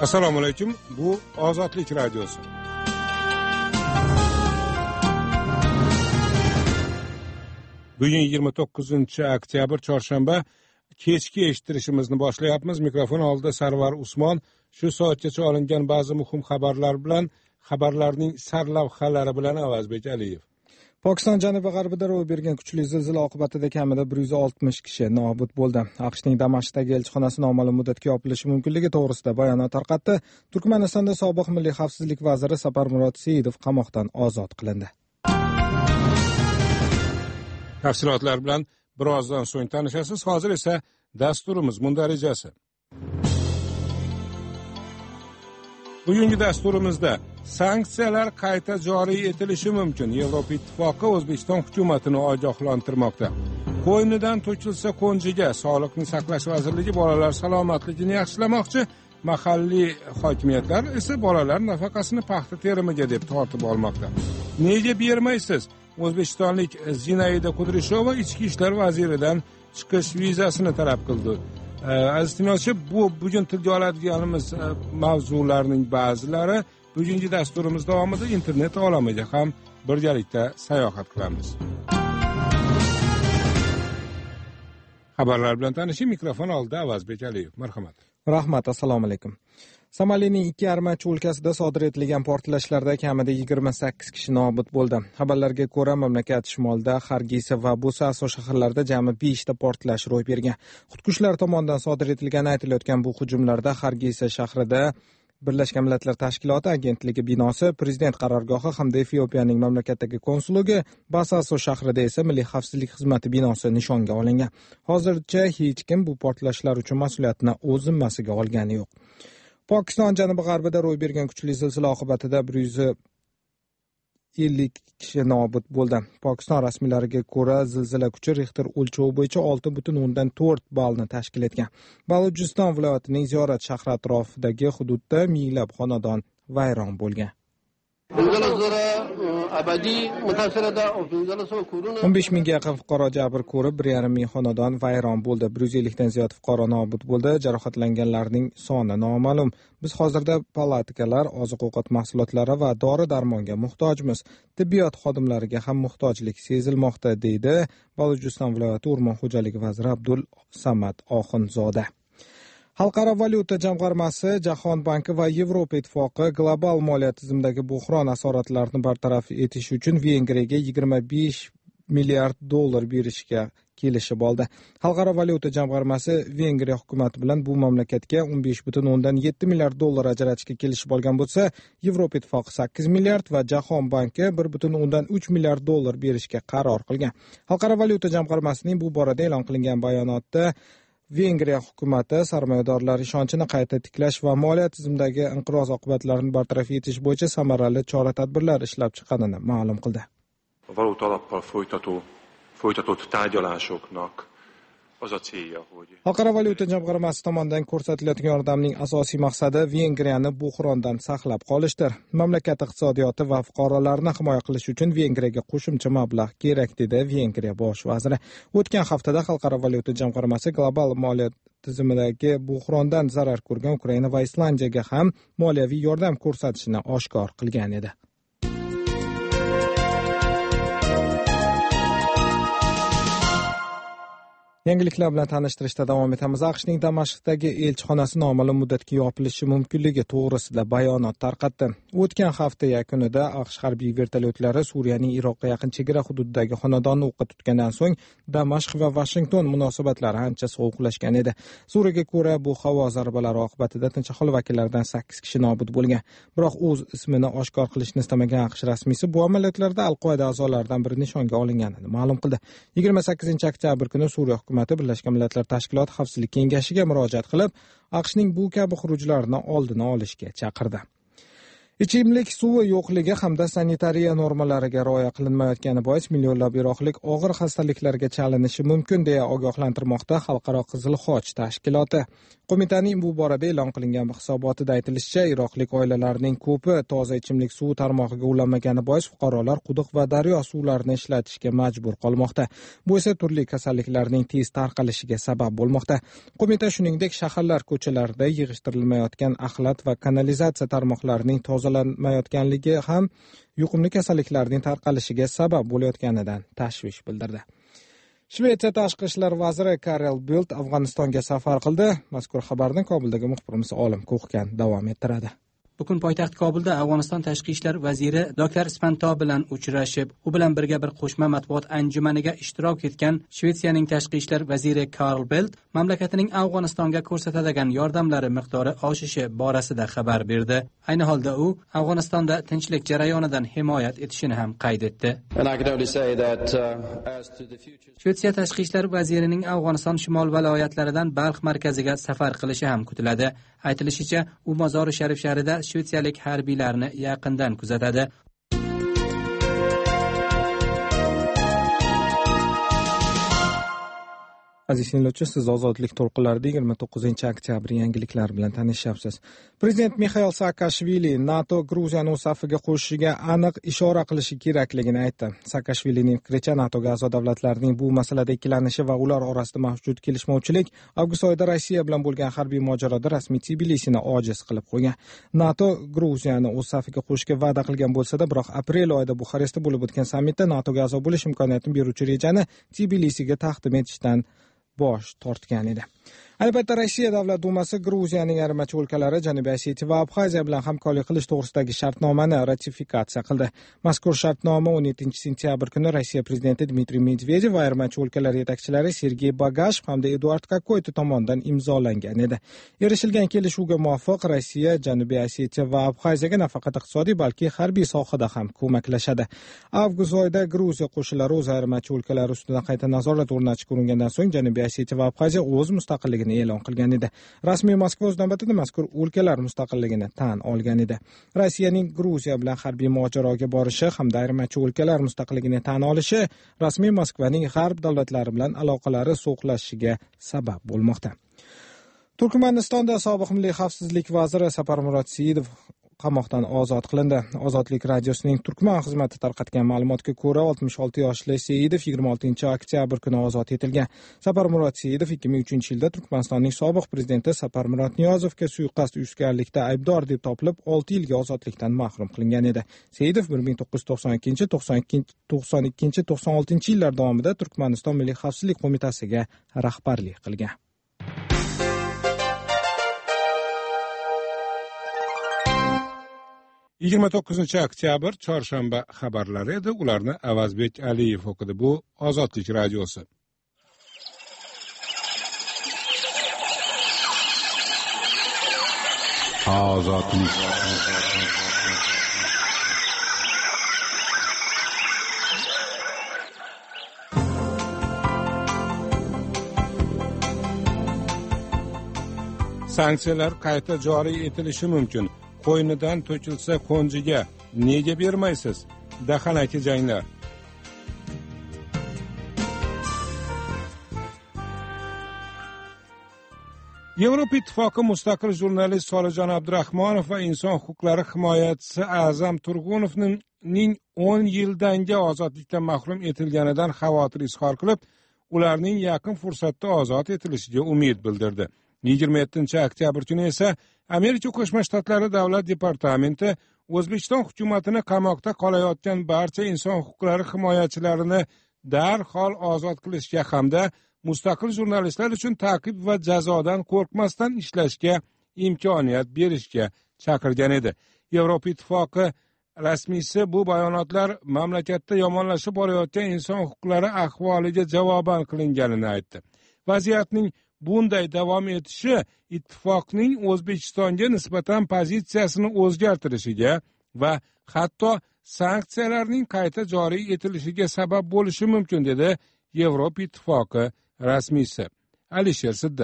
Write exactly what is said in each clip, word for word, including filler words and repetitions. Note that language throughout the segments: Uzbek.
Assalomu alaykum. Bu Ozodlik radiosi. Bugun yigirma to'qqizinchi oktyabr chorshanba kechki eshittirishimizni boshlayapmiz. Mikrofon oldida Sarvar Usmon. Shu soatgacha olingan ba'zi muhim xabarlar bilan, xabarlarning sarlavhalari bilan Avazbek Aliyev. Pokiston janubi-g'arbida ro'y bergan kuchli zilzila oqibatida kamida bir yuz oltmish kishi nobud bo'ldi. AQShning Damashqdagi elchixonasi noma'lum muddatga yopilishi mumkinligi to'g'risida bayonot tarqatdi. Turkmanistonda sobiq milliy xavfsizlik vaziri Saparmurod Seyidov qamoqdan ozod qilindi. Tafsilotlar bilan birozdan so'ng tanishasiz. Hozir esa dasturimiz mundarijasi. Bugungi dasturimizda sanksiyalar qayta joriy etilishi mumkin. Yevropa Ittifoqi O'zbekiston hukumatini ogohlantirmoqda. Qo'ynidan to'kilsa qo'njiga. Sog'liqni saqlash vazirligi bolalar salomatligini yaxshilamoqchi. Mahalliy hokimiyatlar esa bolalar nafaqasini paxta terimiga deb tortib olmoqda. Nega bermaysiz? O'zbekistonlik Zinaida Qudrishova ichki ishlar vaziridan chiqish vizasini talab qildi. Aziz tinglovchi, bu bugun tilga oladiganimiz mavzularning ba'zilari bugungi dasturimiz davomida internet olamiga ham birgalikda sayohat qilamiz. Xabarlar bilan tanishing. Mikrofon oldida Avazbek Aliyev. Marhamat. Rahmat, assalomu alaykum. Somalining ikki Armachi o'lkasida sodir etilgan portlashlarda kamida yigirma sakkiz kishi nobud bo'ldi. Xabarlarga ko'ra, mamlakat shimolida Hargeysa va Bosaso shaharlarida jami besh ta portlash ro'y bergan. Xudkushlar tomonidan sodir etilgani aytilayotgan bu hujumlarda Hargeysa shahrida Birlashgan Millatlar Tashkiloti agentligi binosi, prezident qarorgohi hamda Efiopiyaning mamlakatdagi konsulligi, Bosaso shahrida esa Milliy xavfsizlik xizmati binosi nishonga olingan. Hozircha hech kim bu portlashlar uchun mas'uliyatni o'z zimmasiga olgani yo'q. Pokiston janubi-g'arbida ro'y bergan kuchli zilzila oqibatida bir yuz ellik kishi nobud bo'ldi. Pokiston rasmiylariga ko'ra, zilzila kuchi Richter o'lchovi bo'yicha olti butun o'ndan to'rt ballni tashkil etgan. Balujiston viloyatining Ziyorat shahri atrofidagi hududda minglab xonadon vayron bo'lgan. o'n besh mingga yaqin fuqaro jabr ko'rib, bir yarim ming xonadon vayron bo'ldi. bir yuz ellik dan ziyod fuqaro nobud bo'ldi. Jarohatlanganlarning soni noma'lum. Biz hozirda palatkalar, oziq-ovqat mahsulotlari va dori-darmonga muhtojmiz. Tibbiyot xodimlariga ham muhtojlik sezilmoqda, deydi Balujiston viloyati o'rmon xo'jaligi vaziri Abdul Samad Oxunzoda. Xalqaro valyuta jamg'armasi, Jahon banki va Yevropa ittifoqi global moliya tizimidagi buhron asoratlarini bartaraf etish uchun Vengriyaga yigirma besh milliard dollar berishga kelishib oldi. Xalqaro valyuta jamg'armasi Vengriya hukumati bilan bu mamlakatga o'n besh butun o'ndan yetti milliard dollar ajratishga kelishib olgan bo'lsa, Yevropa ittifoqi sakkiz milliard va Jahon banki bir butun o'ndan uch milliard dollar berishga qaror qilgan. Xalqaro valyuta jamg'armasining bu borada e'lon qilingan bayonotda Vengriya hukumati sarmoyadorlar ishonchini qayta tiklash va moliya tizimidagi inqiroz oqibatlarini bartaraf etish bo'yicha samarali chora-tadbirlar ishlab chiqqanini ma'lum qildi. A valuta alappal folytató folytatott tárgyalásoknak az a célja, hogy Xalqaro valyuta jamg'armasi tomonidan ko'rsatilayotgan yordamning asosiy maqsadi Vengriyani buhrondan saqlab qolishdir. Mamlakat iqtisodiyoti va fuqarolarini himoya qilish uchun Vengriyaga qo'shimcha mablag' kerak, dedi Vengriya bosh vaziri. O'tgan haftada Xalqaro valyuta jamg'armasi global moliya tizimidagi buhrondan zarar ko'rgan Ukraina va Islandiyaga ham moliyaviy yordam ko'rsatishini oshkor qilgan edi. Yangiliklar bilan tanishtirishda davom etamiz. AQShning Damashqdagi elchixonasi noma'lum muddatga yopilishi mumkinligi to'g'risida bayonot tarqatdi. O'tgan hafta yakunida AQSh harbiy vertolyotlari Suriyaning Iroqqa yaqin chegara hududidagi xonadonni o'qqa tutgandan so'ng Damashq va Vashington munosabatlari ancha sovuqlashgan edi. Suriyaga ko'ra, bu havo zarbalari oqibatida tinch aholi vakillaridan sakkiz kishi nobud bo'lgan. Biroq o'z ismini oshkor qilishni istamagan AQSh rasmiysi bu amaliyotlarda Al-Qoida a'zolaridan biri nishonga olinganini ma'lum qildi. yigirma sakkizinchi oktyabr kuni Suriya hukumati Birlashgan Millatlar Tashkiloti Xavfsizlik kengashiga murojaat qilib, AQShning bu kabi xurujlarni oldini olishga chaqirdi. Ichimlik suvi yo'qligi hamda sanitariya normalariga rioya qilinmayotgani bois millionlab iroqlik og'ir xastaliklarga chalinishi mumkin deya ogohlantirmoqda Xalqaro Qizil Xoch tashkiloti. Qo'mitaning bu borada e'lon qilingan hisobotida aytilishicha, iroqlik oilalarning ko'pi toza ichimlik suvi tarmog'iga ulanmagani bois fuqarolar quduq va daryo suvlarini ishlatishga majbur qolmoqda. Bu esa turli kasalliklarning tez tarqalishiga sabab bo'lmoqda. Qo'mita shuningdek shaharlar ko'chalarida yig'ishtirilmayotgan axlat va kanalizatsiya tarmoqlarining tozalanmayotganligi ham yuqumli kasalliklarning tarqalishiga sabab bo'layotganidan tashvish bildirdi. Shvetsiya tashqi ishlar vaziri Karel Bildt Afg'onistonga safar qildi. Mazkur xabarni Kobuldagi muxbirimiz Olim Ko'xkan davom ettiradi. Bugun poytaxt Kobulda Afg'oniston tashqi ishlar vaziri doktor Spanto bilan uchrashib, u bilan birga bir qo'shma matbuot anjumaniga ishtirok etgan Shvetsiyaning tashqi ishlar vaziri Karel Bildt mamlakatining Afg'onistonga ko'rsatadigan yordamlari miqdori oshishi borasida xabar berdi. Ayni holda u Afg'onistonda tinchlik jarayonidan himoyat etishini ham qayd etdi. Shvetsiya tashqi ishlar vazirining Afg'oniston shimol viloyatlaridan Balx markaziga safar qilishi ham kutiladi. Aytilishicha, u Mozori Sharif shahrida shvetsiyalik harbiylarni yaqindan kuzatadi. Aziz tinglovchi, siz ozodlik to'lqinlarida yigirma to'qqizinchi oktyabr yangiliklar bilan tanishyapsiz. Prezident Mixail Saakashvili NATO Gruziyani o'z safiga qo'shishiga aniq ishora qilishi kerakligini aytdi. Saakashvilining fikricha, NATOga a'zo davlatlarning bu masalada ikkilanishi va ular orasida mavjud kelishmovchilik avgust oyida Rossiya bilan bo'lgan harbiy mojaroda rasmiy Tbilisini ojiz qilib qo'ygan. NATO Gruziyani o'z safiga qo'shishga va'da qilgan bo'lsa-da, biroq aprel oyida Buxarestda bo'lib o'tgan sammitda NATOga a'zo bo'lish imkoniyatini beruvchi rejani Tbilisiga taqdim etishdan bosh tortgan edi. Ayni paytda Rossiya Davlat Dumasi Gruziyaning ayirmachi o'lkalari Janubiy Osetiya va Abxaziya bilan hamkorlik qilish to'g'risidagi shartnomani ratifikatsiya qildi. Mazkur shartnoma o'n yettinchi sentyabr kuni Rossiya prezidenti Dmitriy Medvedev va ayirmachi o'lkalar yetakchilari Sergey Bagashev hamda Eduard Kokoyto tomonidan imzolangan edi. Erishilgan kelishuvga muvofiq Rossiya Janubiy Osetiya va Abxaziyaga nafaqat iqtisodiy, balki harbiy sohada ham ko'maklashadi. Avgust oyida Gruziya qo'shinlari o'z ayirmachi o'lkalari ustidan qayta nazorat o'rnatishga uringandan so'ng Janubiy Osetiya va Abxaziya o'z mustaqilligini e'lon qilgan edi. Rasmiy Moskva o'z navbatida mazkur o'lkalar mustaqilligini tan olgan edi. Rossiyaning Gruziya bilan harbiy mojaroga borishi hamda ayirmachi o'lkalar mustaqilligini tan olishi rasmiy Moskvaning g'arb davlatlari bilan aloqalari so'qlashishiga sabab bo'lmoqda. Turkmanistonda sobiq milliy xavfsizlik vaziri Saparmurod Saidov qamoqdan ozod qilindi. Ozodlik radiosining Turkman xizmati tarqatgan ma'lumotga ko'ra, oltmish olti yoshli Saidov yigirma oltinchi oktyabr kuni ozod etilgan. Saparmurod Saidov ikki ming uchinchi yilda Turkmanistonning sobiq prezidenti Saparmurod Niyozovga suiqasd uyushganlikda aybdor deb topilib, olti yilga ozodlikdan mahrum qilingan edi. Saidov bir ming to'qqiz yuz to'qson ikkinchi, to'qson ikkinchi, to'qson oltinchi yillar davomida Turkmaniston Milliy xavfsizlik qo'mitasiga rahbarlik qilgan. yigirma to'qqizinchi oktyabr chorshanba xabarlari edi. Ularni Avazbek Aliyev o'qidi. Bu Ozodlik radiosi. Ozodlik. Sanksiyalar qayta joriy etilishi mumkin. Qo'ynidan to'kilsa qo'njiga nega bermaysiz? Dahanaki janglar. Yevropa Ittifoqi mustaqil jurnalist Solijon Abdurahmonov va inson huquqlari himoyachisi A'zam Turg'unovning o'n yildanga ozodlikdan mahrum etilganidan xavotir izhor qilib, ularning yaqin fursatda ozod etilishiga umid bildirdi. yigirma yettinchi oktyabr kuni esa Amerika Qo'shma Shtatlari Davlat departamenti O'zbekiston hukumatini qamoqda qolayotgan barcha inson huquqlari himoyachilarini darhol ozod qilishga hamda mustaqil jurnalistlar uchun ta'qib va jazodan qo'rqmasdan ishlashga imkoniyat berishga chaqirgan edi. Yevropa Ittifoqi rasmiysi bu bayonotlar mamlakatda yomonlashib borayotgan inson huquqlari ahvoliga javoban qilinganini aytdi. Vaziyatning bunday davom etishi ittifoqning O'zbekistonga nisbatan pozitsiyasini o'zgartirishiga va hatto sanksiyalarning qayta joriy etilishiga sabab bo'lishi mumkin, dedi Yevropa Ittifoqi rasmiysi Alisher Siddiq.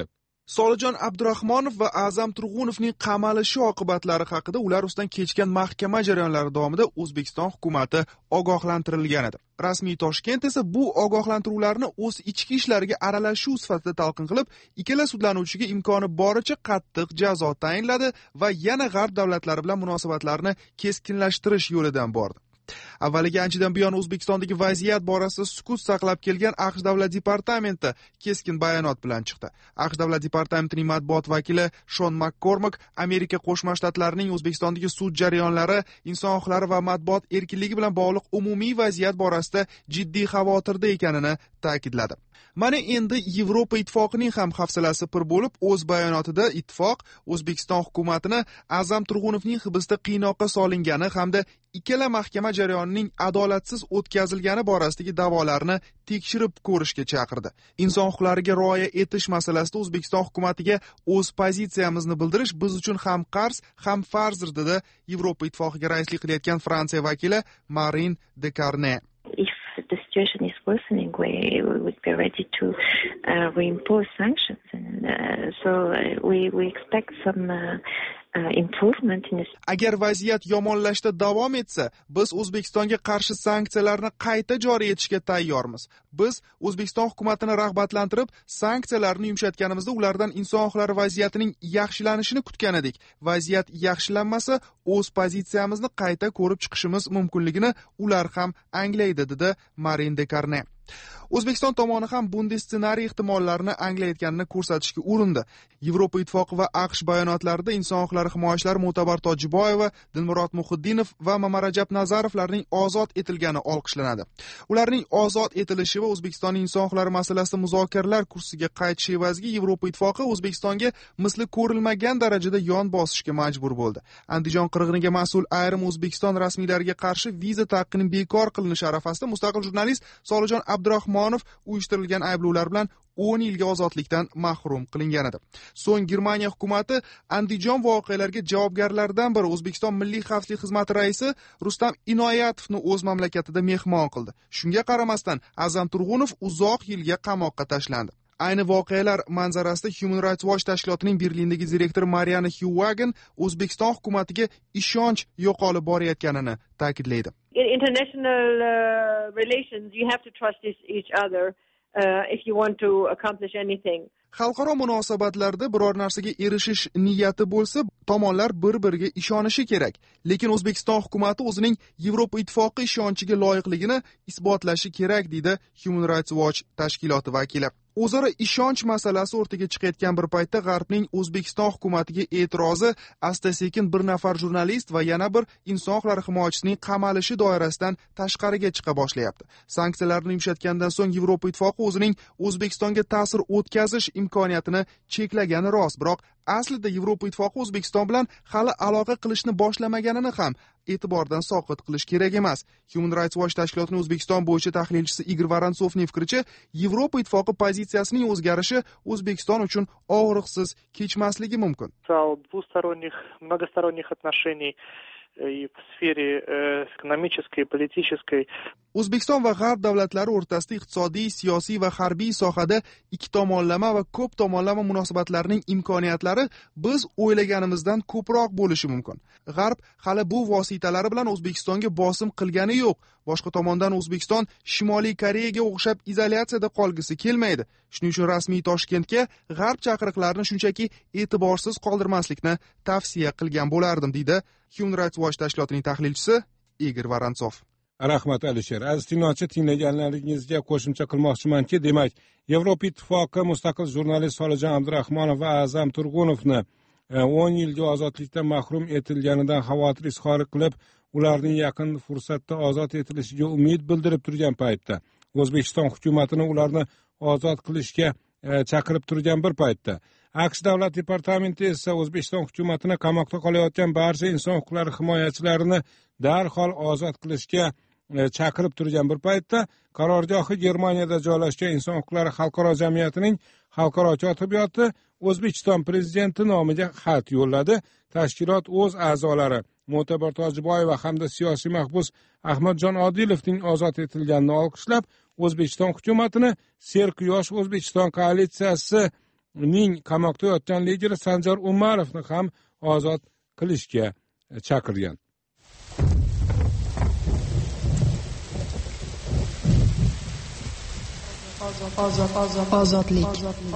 Solijon Abdurahmonov va A'zam Turg'unovning qamalishi oqibatlari haqida ular ustidan kechgan mahkama jarayonlari davomida O'zbekiston hukumatı ogohlantirilgan edi. Rasmiy Toshkent esa bu ogohlantiruvlarni o'z ichki ishlariga aralashuv sifatida talqin qilib, ikkala sudlanuvchiga imkoni boricha qattiq jazo tayinladi va yana g'arb davlatlari bilan munosabatlarni keskinlashtirish yo'lidan bordi. Avvaliga anchadan buyon O'zbekistondagi vaziyat borasida sukut saqlab kelgan AQSh davlat departamenti keskin bayonot bilan chiqdi. AQSh davlat departamentining matbuot vakili Shon MakKormak Amerika Qo'shma Shtatlarining O'zbekistondagi sud jarayonlari, inson huquqlari va matbuot erkinligi bilan bog'liq umumiy vaziyat borasida jiddiy xavotirda ekanini ta'kidladi. Mana endi Yevropa ittifoqining ham hafsalasi pir bo'lib, o'z bayonotida ittifoq O'zbekiston hukumatini A'zam Turg'unovning hibsda qiynoqqa solingani hamda ikkala mahkama jarayonining adolatsiz o'tkazilgani borasidagi da'volarni tekshirib ko'rishga chaqirdi. Inson huquqlariga rioya etish masalasida O'zbekiston hukumatiga o'z pozitsiyamizni bildirish biz uchun ham qarz, ham farzdir, dedi Yevropa ittifoqiga raislik qilayotgan Fransiya vakili Marine de Carnet. The situation is worsening, we, we would be ready to uh, reimpose sanctions, and uh, so we we expect some uh, uh, improvement in this. Agar vaziyat yomonlashda davom etsa, biz O'zbekistonga qarshi sanksiyalarni qayta joriy etishga tayyormiz. Biz O'zbekiston hukumatini rag'batlantirib, sanksiyalarni yumshatganimizda ulardan inson huquqlari vaziyatining yaxshilanishini kutgan edik. Vaziyat yaxshilanmasa, o'z pozitsiyamizni qayta ko'rib chiqishimiz mumkinligini ular ham anglaydi, dedi Marine de Carnet. O'zbekiston tomoni ham bunday ssenariy ehtimollarini anglayotganini ko'rsatishga urindi. Yevropa ittifoqi va AQSh bayonotlarida inson huquqlari himoyachilari Mo'tabar Tojiboyeva, Dilmurod Muhiddinov va Mamarajab Nazarovlarning ozod etilgani olqishlanadi. Ularning ozod etilishi va O'zbekistonning inson huquqlari masalasida muzokaralar kursiga qaytish evaziga Yevropa ittifoqi O'zbekistonga misli ko'rilmagan darajada yon bosishga majbur bo'ldi. Andijon qirg'iniga mas'ul ayrim O'zbekiston rasmiylariga qarshi viza taqiqining bekor qilinishi arafasida mustaqil jurnalist Solijon Abdurahmonov uyushtirilgan ayblovlar bilan o'n yilga ozodlikdan mahrum qilingan edi. So'ng Germaniya hukumati Andijon voqealariga javobgarlardan biri O'zbekiston Milliy xavfsizlik xizmati raisi Rustam Inoyatovni o'z mamlakatida mehmon qildi. Shunga qaramasdan A'zam Turg'unov uzoq yilga qamoqqa tashlandi. Ayni voqealar manzarasida Human Rights Watch tashkilotining Berlindagi direktori Mariana Huwagen O'zbekiston hukumatiga ishonch yo'qolib borayotganini ta'kidlaydi. In international uh, relations, you have to trust each other uh, if you want to accomplish anything. Xalqaro munosabatlarda biror narsaga erishish niyati bo'lsa, tomonlar bir-biriga ishonishi kerak. Lekin O'zbekiston hukumati o'zining Yevropa ittifoqi ishonchiga loyiqligini isbotlashi kerak, deydi Human Rights Watch tashkiloti vakili. O'zaro ishonch masalasi o'rtaga chiqayotgan bir paytda G'arbning O'zbekiston hukumatiga e'tirozi asta-sekin bir nafar jurnalist va yana bir inson huquqlari himoyachisining qamalishi doirasidan tashqariga chiqa boshlayapti. Sanksiyalarni yumshatgandan so'ng Yevropa ittifoqi o'zining O'zbekistonga ta'sir o'tkazish imkoniyatini cheklagani rost, biroq aslida Yevropa ittifoqi O'zbekiston bilan hali aloqa qilishni boshlamaganini ham e'tibordan soqit qilish kerak emas. Human Rights Watch tashkilotining O'zbekiston bo'yicha tahlilchisi Igor Vorontsovning fikricha, Yevropa ittifoqi pozitsiyasining o'zgarishi O'zbekiston uchun og'riqsiz kechmasligi mumkin. Двусторонних, многосторонних отношений и в сфере экономической, политической. O'zbekiston va G'arb davlatlari o'rtasida iqtisodiy, siyosiy va harbiy sohada ikki tomonlama va ko'p tomonlama munosabatlarning imkoniyatlari biz o'ylaganimizdan ko'proq bo'lishi mumkin. G'arb hali bu vositalari bilan O'zbekistonga bosim qilgani yo'q. Boshqa tomondan O'zbekiston Shimoliy Koreyaga o'xshab izolyatsiyada qolgisi kelmaydi. Shuning uchun rasmiy Toshkentga G'arb chaqiriqlarini shunchaki e'tiborsiz qoldirmaslikni tavsiya qilgan bo'lardim, deydi Human Rights Watch tashkilotining tahlilchisi Igor Vorontsov. Rahmat Alisher. Aziz tinglovchi, tinglaganlaringizga qo'shimcha qilmoqchimanki, demak, Yevropa ittifoqi mustaqil jurnalist Solijon Abdurahmonov va A'zam Turg'unovni o'n yilga ozodlikdan mahrum etilganidan xavotir izhor qilib, ularning yaqin fursatda ozod etilishiga umid bildirib turgan paytda, O'zbekiston hukumatini ularni ozod qilishga chaqirib turgan bir paytda, AQSh davlat departamenti esa O'zbekiston hukumatini qamoqda qolayotgan barcha inson huquqlari himoyachilarini darhol ozod qilishga chaqirib turgan bir paytda, qarorgohi Germaniyada joylashgan inson huquqlari xalqaro jamiyatining xalqaro kotibiyati O'zbekiston prezidenti nomiga xat yo'lladi. Tashkilot o'z a'zolari Mo'tabar Tojiboyeva hamda siyosiy mahbus Ahmadjon Odilovning ozod etilganini olqishlab, O'zbekiston hukumatini Serquyosh O'zbekiston koalitsiyasi ning qamoqda yotgan lideri Sanjar Umarovni ham ozod qilishga chaqirgan. Ozodlik.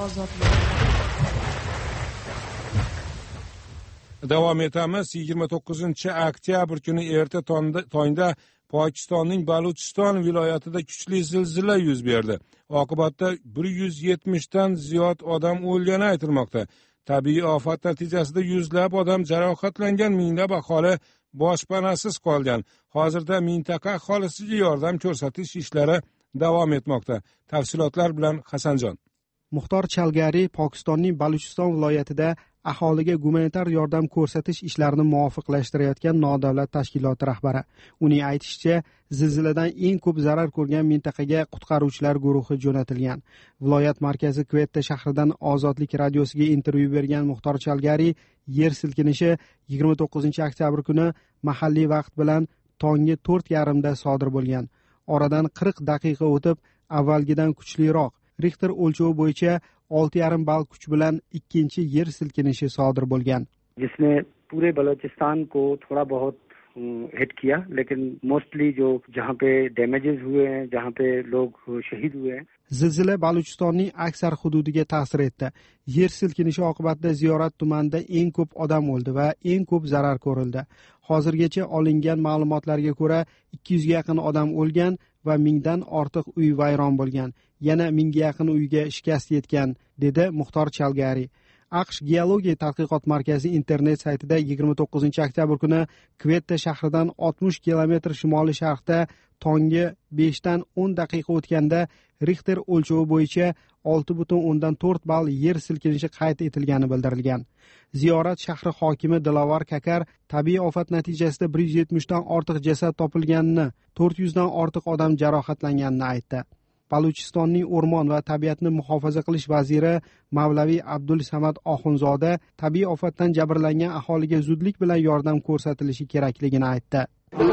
Davom etamiz. yigirma to'qqizinchi oktyabr kuni erta tongda Pokistonning Baluchiston viloyatida kuchli zilzila yuz berdi. Oqibatda bir yuz yetmishdan ziyod odam o'lgani aytilmoqda. Tabiiy ofat natijasida yuzlab odam jarohatlangan, minglab aholi boshpanasiz qolgan. Hozirda mintaqa aholisiga yordam ko'rsatish ishlari davom etmoqda. Tafsilotlar bilan Hasanjon. Muxtor Chalgari Pokistonning Baluchiston viloyatida aholiga gumanitar yordam ko'rsatish ishlarini muvofiqlashtirayotgan nodavlat tashkiloti rahbari. Uning aytishicha, zilziladan eng ko'p zarar ko'rgan mintaqaga qutqaruvchilar guruhi jo'natilgan. Viloyat markazi Kvetta shahridan Ozodlik radiosiga intervyu bergan Muxtor Chalgari, yer silkinishi yigirma to'qqizinchi oktyabr kuni mahalliy vaqt bilan tongi to'rt yarimda sodir bo'lgan. Oradan qirq daqiqa o'tib, avvalgidan kuchliroq Richter o'lchovi bo'yicha olti yarim ball kuch bilan ikkinchi yer silkinishi sodir bo'lgan. जिसने पूरे बलूचिस्तान को थोड़ा बहुत हिट किया, लेकिन मोस्टली जो जहाँ पे डैमेजेस हुए हैं, जहाँ पे लोग शहीद हुए हैं. Zilzila Baluchistonning aksar hududiga ta'sir etdi. Yer silkinishi oqibatida Ziyorat tumanida eng ko'p odam o'ldi va eng ko'p zarar ko'rildi. Hozirgacha olingan ma'lumotlarga ko'ra ikki yuzga yaqin odam o'lgan va mingdan ortiq uy vayron bo'lgan. Yana mingga yaqin uyga shikast yetgan, dedi Muxtor Chalgari. AQSh Geologiya tadqiqot markazi internet saytida yigirma to'qqizinchi oktyabr kuni Kvetta shahridan oltmish kilometr shimoliy sharqda tongi beshdan o'n daqiqa o'tganda Richter o'lchovi bo'yicha olti butun o'ndan to'rt ball yer silkinishi qayd etilgani bildirilgan. Ziyorat shahri hokimi Dilovar Kakar tabiiy ofat natijasida bir yuz yetmishdan ortiq jasad topilganini, to'rt yuzdan ortiq odam jarohatlanganini aytdi. Baluchistonning o'rmon va tabiatni muhofaza qilish vaziri Mavlaviy Abdul Samad Oxunzoda tabiiy ofatdan jabrlangan aholiga zudlik bilan yordam ko'rsatilishi kerakligini aytdi.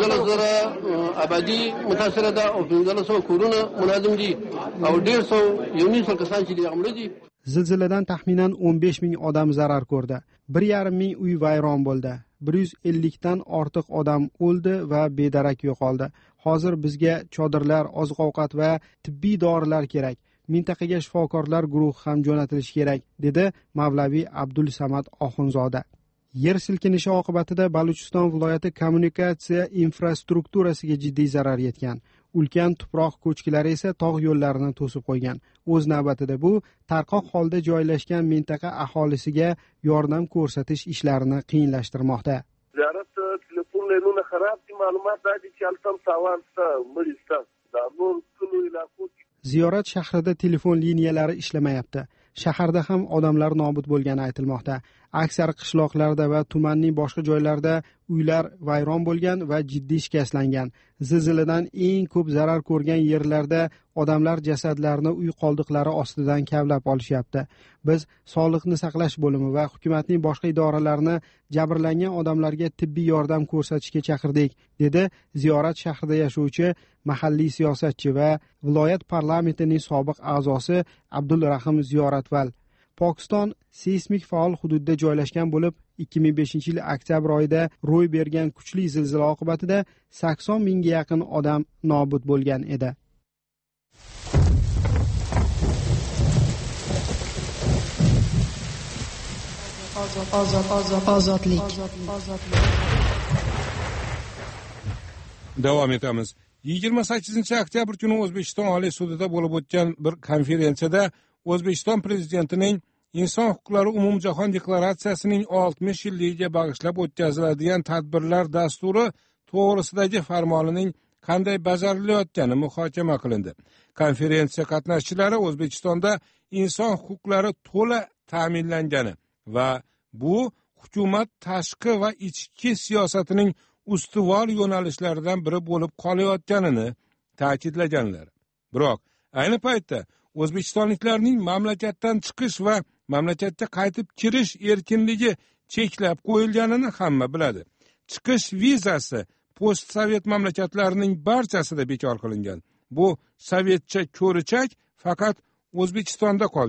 Zilziladan taxminan o'n besh ming odam zarar ko'rdi. bir yarim ming uy vayron bo'ldi. bir yuz ellikdan ortiq odam o'ldi va bedarak yo'qoldi. Hozir bizga chodirlar, oziq-ovqat va tibbiy dorilar kerak. Mintaqaga shifokorlar guruhi ham jo'natilishi kerak, dedi Mavlaviy Abdul Samad Oxunzoda. Yer silkinishi oqibatida Baluchiston viloyati kommunikatsiya infrastrukturasiga jiddiy zarar yetgan. Ulkan tuproq ko'chkilari esa tog' yo'llarini to'sib qo'ygan. O'z navbatida bu tarqoq holda joylashgan mintaqa aholisiga yordam ko'rsatish ishlarini qiyinlashtirmoqda. Ziyorat telefonlarini xarab, ma'lumot berdi ki altam savansa, murista. Ziyorat shahrida telefon liniyalari ishlamayapti. Shaharda ham odamlar nobud bo'lgani aytilmoqda. Aksar qishloqlarda va tumanning boshqa joylarida uylar vayron bo'lgan va jiddiy shikastlangan. Zilziladan eng ko'p zarar ko'rgan yerlarda odamlar jasadlarini uy qoldiqlari ostidan kavlab olishyapti. Biz Sog'liqni saqlash bo'limi va hukumatning boshqa idoralarini jabrlangan odamlarga tibbiy yordam ko'rsatishga chaqirdik, dedi Ziyorat shahrida yashovchi mahalliy siyosatchi va viloyat parlamentining sobiq a'zosi Abdulrahim Ziyoratval. Pokiston seysmik faol hududda joylashgan bo'lib, ikki ming beshinchi yil oktyabr oyida ro'y bergan kuchli zilzila oqibatida sakson mingga yaqin odam nobud bo'lgan edi. Ozodlik. Davom etamiz. yigirma sakkizinchi oktyabr kuni O'zbekiston Oliy sudida bo'lib o'tgan bir konferensiyada O'zbekiston prezidentining Inson huquqlari umumjahon deklaratsiyasining oltmish yilligiga bag'ishlab o'tkaziladigan tadbirlar dasturi to'g'risidagi farmonining qanday bajarilayotgani muhokama qilindi. Konferensiya qatnashchilari O'zbekistonda inson huquqlari to'la ta'minlangani va bu hukumat tashqi va ichki siyosatining ustuvor yo'nalishlaridan biri bo'lib qolayotganini ta'kidlaganlar. Biroq ayni paytda o'zbekistonliklarning mamlakatdan chiqish va mamlakatga qaytib kirish erkinligi cheklab qo'yilganini hamma biladi. Chiqish vizasi post-sovet mamlakatlarining barchasida bekor qilingan. Bu sovetcha ko'richak faqat O'zbekistonda qolgan.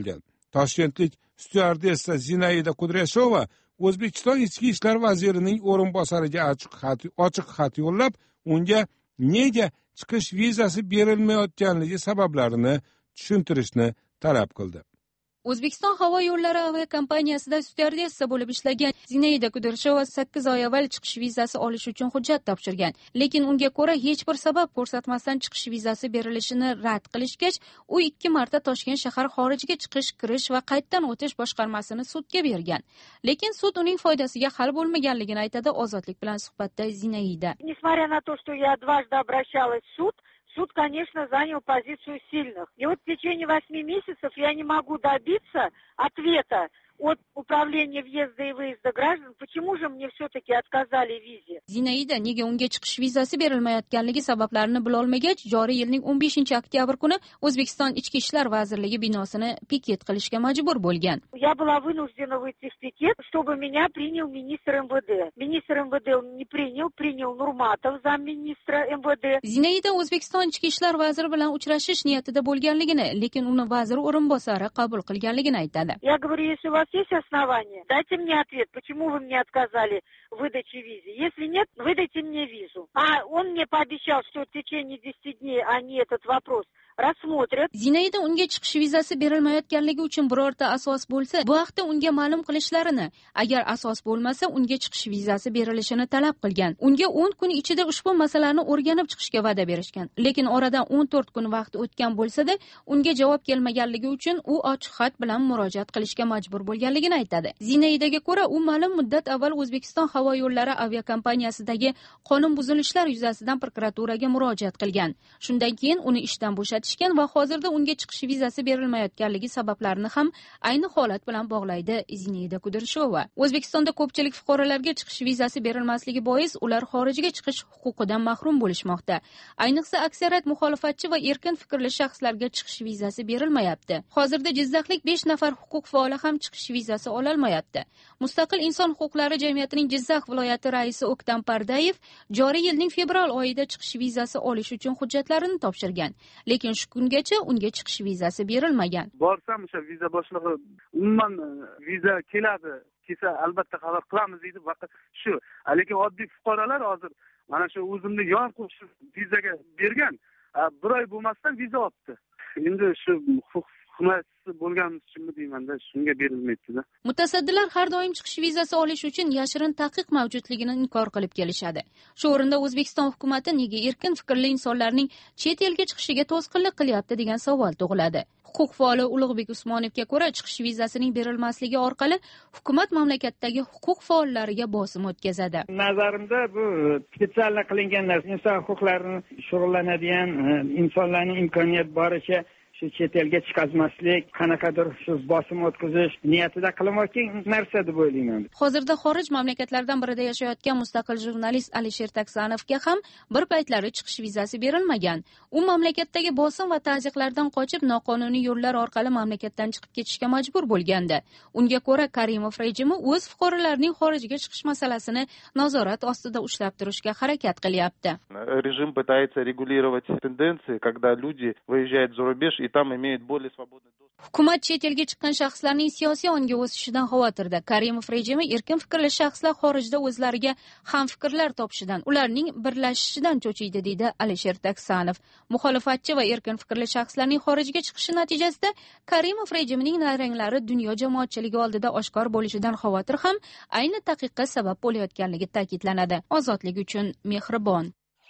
Toshkentlik styuardessa Zinaida Kudryashova O'zbekiston ichki ishlar vazirining o'rinbosariga ochiq xat ochiq xat yo'llab, unga nega chiqish vizasi berilmayotganligi sabablarini tushuntirishni talab qildi. O'zbekiston havo yo'llari aviakompaniyasida styuardessa bo'lib ishlagan Zinaida Kudryashova sakkiz oy avval chiqish vizasi olish uchun hujjat topshirgan. Lekin unga ko'ra hech bir sabab ko'rsatmasdan chiqish vizasi berilishini rad qilishgach, u ikki marta Toshkent shahar xorijga chiqish, kirish va qaytdan o'tish boshqarmasini sudga bergan. Lekin sud uning foydasiga hal bo'lmaganligini aytadi Ozodlik bilan suhbatda Zinaida. Несмотря на то, что я дважды обращалась в суд, суд, конечно, занял позицию сильных. И вот в течение восьми месяцев я не могу добиться ответа от управления въезда и выезда граждан, почему же мне все-таки отказали в визе. Zinaida nega unga chiqish vizasi berilmayotganligi sabablarini bilolmagach, joriy yilning o'n beshinchi oktyabr kuni O'zbekiston Ichki ishlar vazirligi binosini piket qilishga majbur bo'lgan. Я была вынуждена выйти в пикет, чтобы меня принял министр эм вэ дэ. Министр эм вэ дэ он не принял, принял Нурматов, замминистра эм вэ дэ. Zinaida O'zbekiston Ichki ishlar vaziri bilan uchrashish niyatida bo'lganligini, lekin uni vazir o'rinbosari qabul qilganligini aytadi. Я говорю, если у вас есть основания, дайте мне ответ, почему вы мне отказали в выдаче визы. Если нет, выдайте мне визу. А он мне пообещал, что в течение десяти дней они этот вопрос рассмотрят. Zinaida unga chiqish vizasi berilmayotganligi uchun birorta asos bo'lsa, bu haqda unga ma'lum qilishlarini, agar asos bo'lmasa, unga chiqish vizasi berilishini talab qilgan. Unga o'n kun ichida ushbu masalani o'rganib chiqishga va'da berishgan. Lekin oradan o'n to'rt kun vaqt o'tgan bo'lsa-da, unga javob kelmaganligi uchun u ochiq xat bilan murojaat qilishga majbur bo'lganligini aytadi. Zinaidaga ko'ra, u ma'lum muddat avval O'zbekiston havo yo'llari aviakompaniyasidagi qonun buzilishlar yuzasidan prokuraturaga murojaat qilgan. Shundan keyin uni ishdan bo'shatish va hozirda unga chiqish vizasi berilmayotganligi sabablarini ham ayni holat bilan bog'laydi Zinaida Kudryashova. O'zbekistonda ko'pchilik fuqarolarga chiqish vizasi berilmasligi bois ular xorijga chiqish huquqidan mahrum bo'lishmoqda. Ayniqsa aksariyat muxolifatchi va erkin fikrli shaxslarga chiqish vizasi berilmayapti. Hozirda Jizzaxlik besh nafar huquq faoli ham chiqish vizasi ololmayapti. Mustaqil inson huquqlari jamiyatining Jizzax viloyati raisi O'ktam Pardayev joriy yilning fevral oyida chiqish vizasi olish uchun hujjatlarini topshirgan. Lekin shu kungacha unga chiqish vizasi berilmagan. Borsam o'sha viza boshlig'i umuman viza keladi, kelsa albatta xabar qilamiz deydi. Faqat shu, lekin oddiy fuqarolar hozir mana shu o'zimni yon qo'shib vizaga bergan, bir oy bo'lmasdan viza olibdi. Endi shu huquq himoyachisi bo'lganimiz uchunmi deymanda, shunga berilmaydi-da. Mutasaddilar har doim chiqish vizasi olish uchun yashirin taqiq mavjudligini inkor qilib kelishadi. Shu o'rinda O'zbekiston hukumatı nega erkin fikrli insonlarning chet elga chiqishiga to'sqinlik qilyapti degan savol tug'iladi. Huquq faoli Ulug'bek Usmonovga ko'ra, chiqish vizasining berilmasligi orqali hukumat mamlakatdagi huquq faollariga bosim o'tkazadi. Nazarimda bu spetsiallik qilingan narsa. Inson huquqlarini shug'ullanadigan insonlarning imkoniyat boricha shu chet elga chiqazmaslik, qanaqadir shu bosim o'tkazish niyatida qilinayotgan narsa deb o'ylayman. Hozirda xorij mamlakatlaridan birida yashayotgan mustaqil jurnalist Alisher Taksanovga ham bir paytlari chiqish vizasi berilmagan. U mamlakatdagi bosim va ta'ziqlardan qochib noqonuniy yo'llar orqali mamlakatdan chiqib ketishga majbur bo'lgandi. Unga ko'ra, Karimov rejimi o'z fuqarolarining xorijga chiqish masalasini nazorat ostida ushlab turishga harakat qilyapti. Rejim пытается регулировать тенденции, когда люди выезжают за рубеж и там имеют более свободный доступ. Hukumat chet elga chiqqan shaxslarning siyosiy ongi o'sishidan xavotirda. Karimov rejimi erkin fikrli shaxslar xorijda o'zlariga hamfikrlar topishidan, ularning birlashishidan cho'chiydi, deydi Alisher Taksanov. Muxolifatchi va erkin fikrli shaxslarning xorijga chiqishi natijasida Karimov rejimining nayranglari dunyo jamoatchiligi oldida oshkor bo'lishidan xavotir ham ayni taqiqqa sabab bo'layotganligi ta'kidlanadi. Ozodlik uchun mehribon.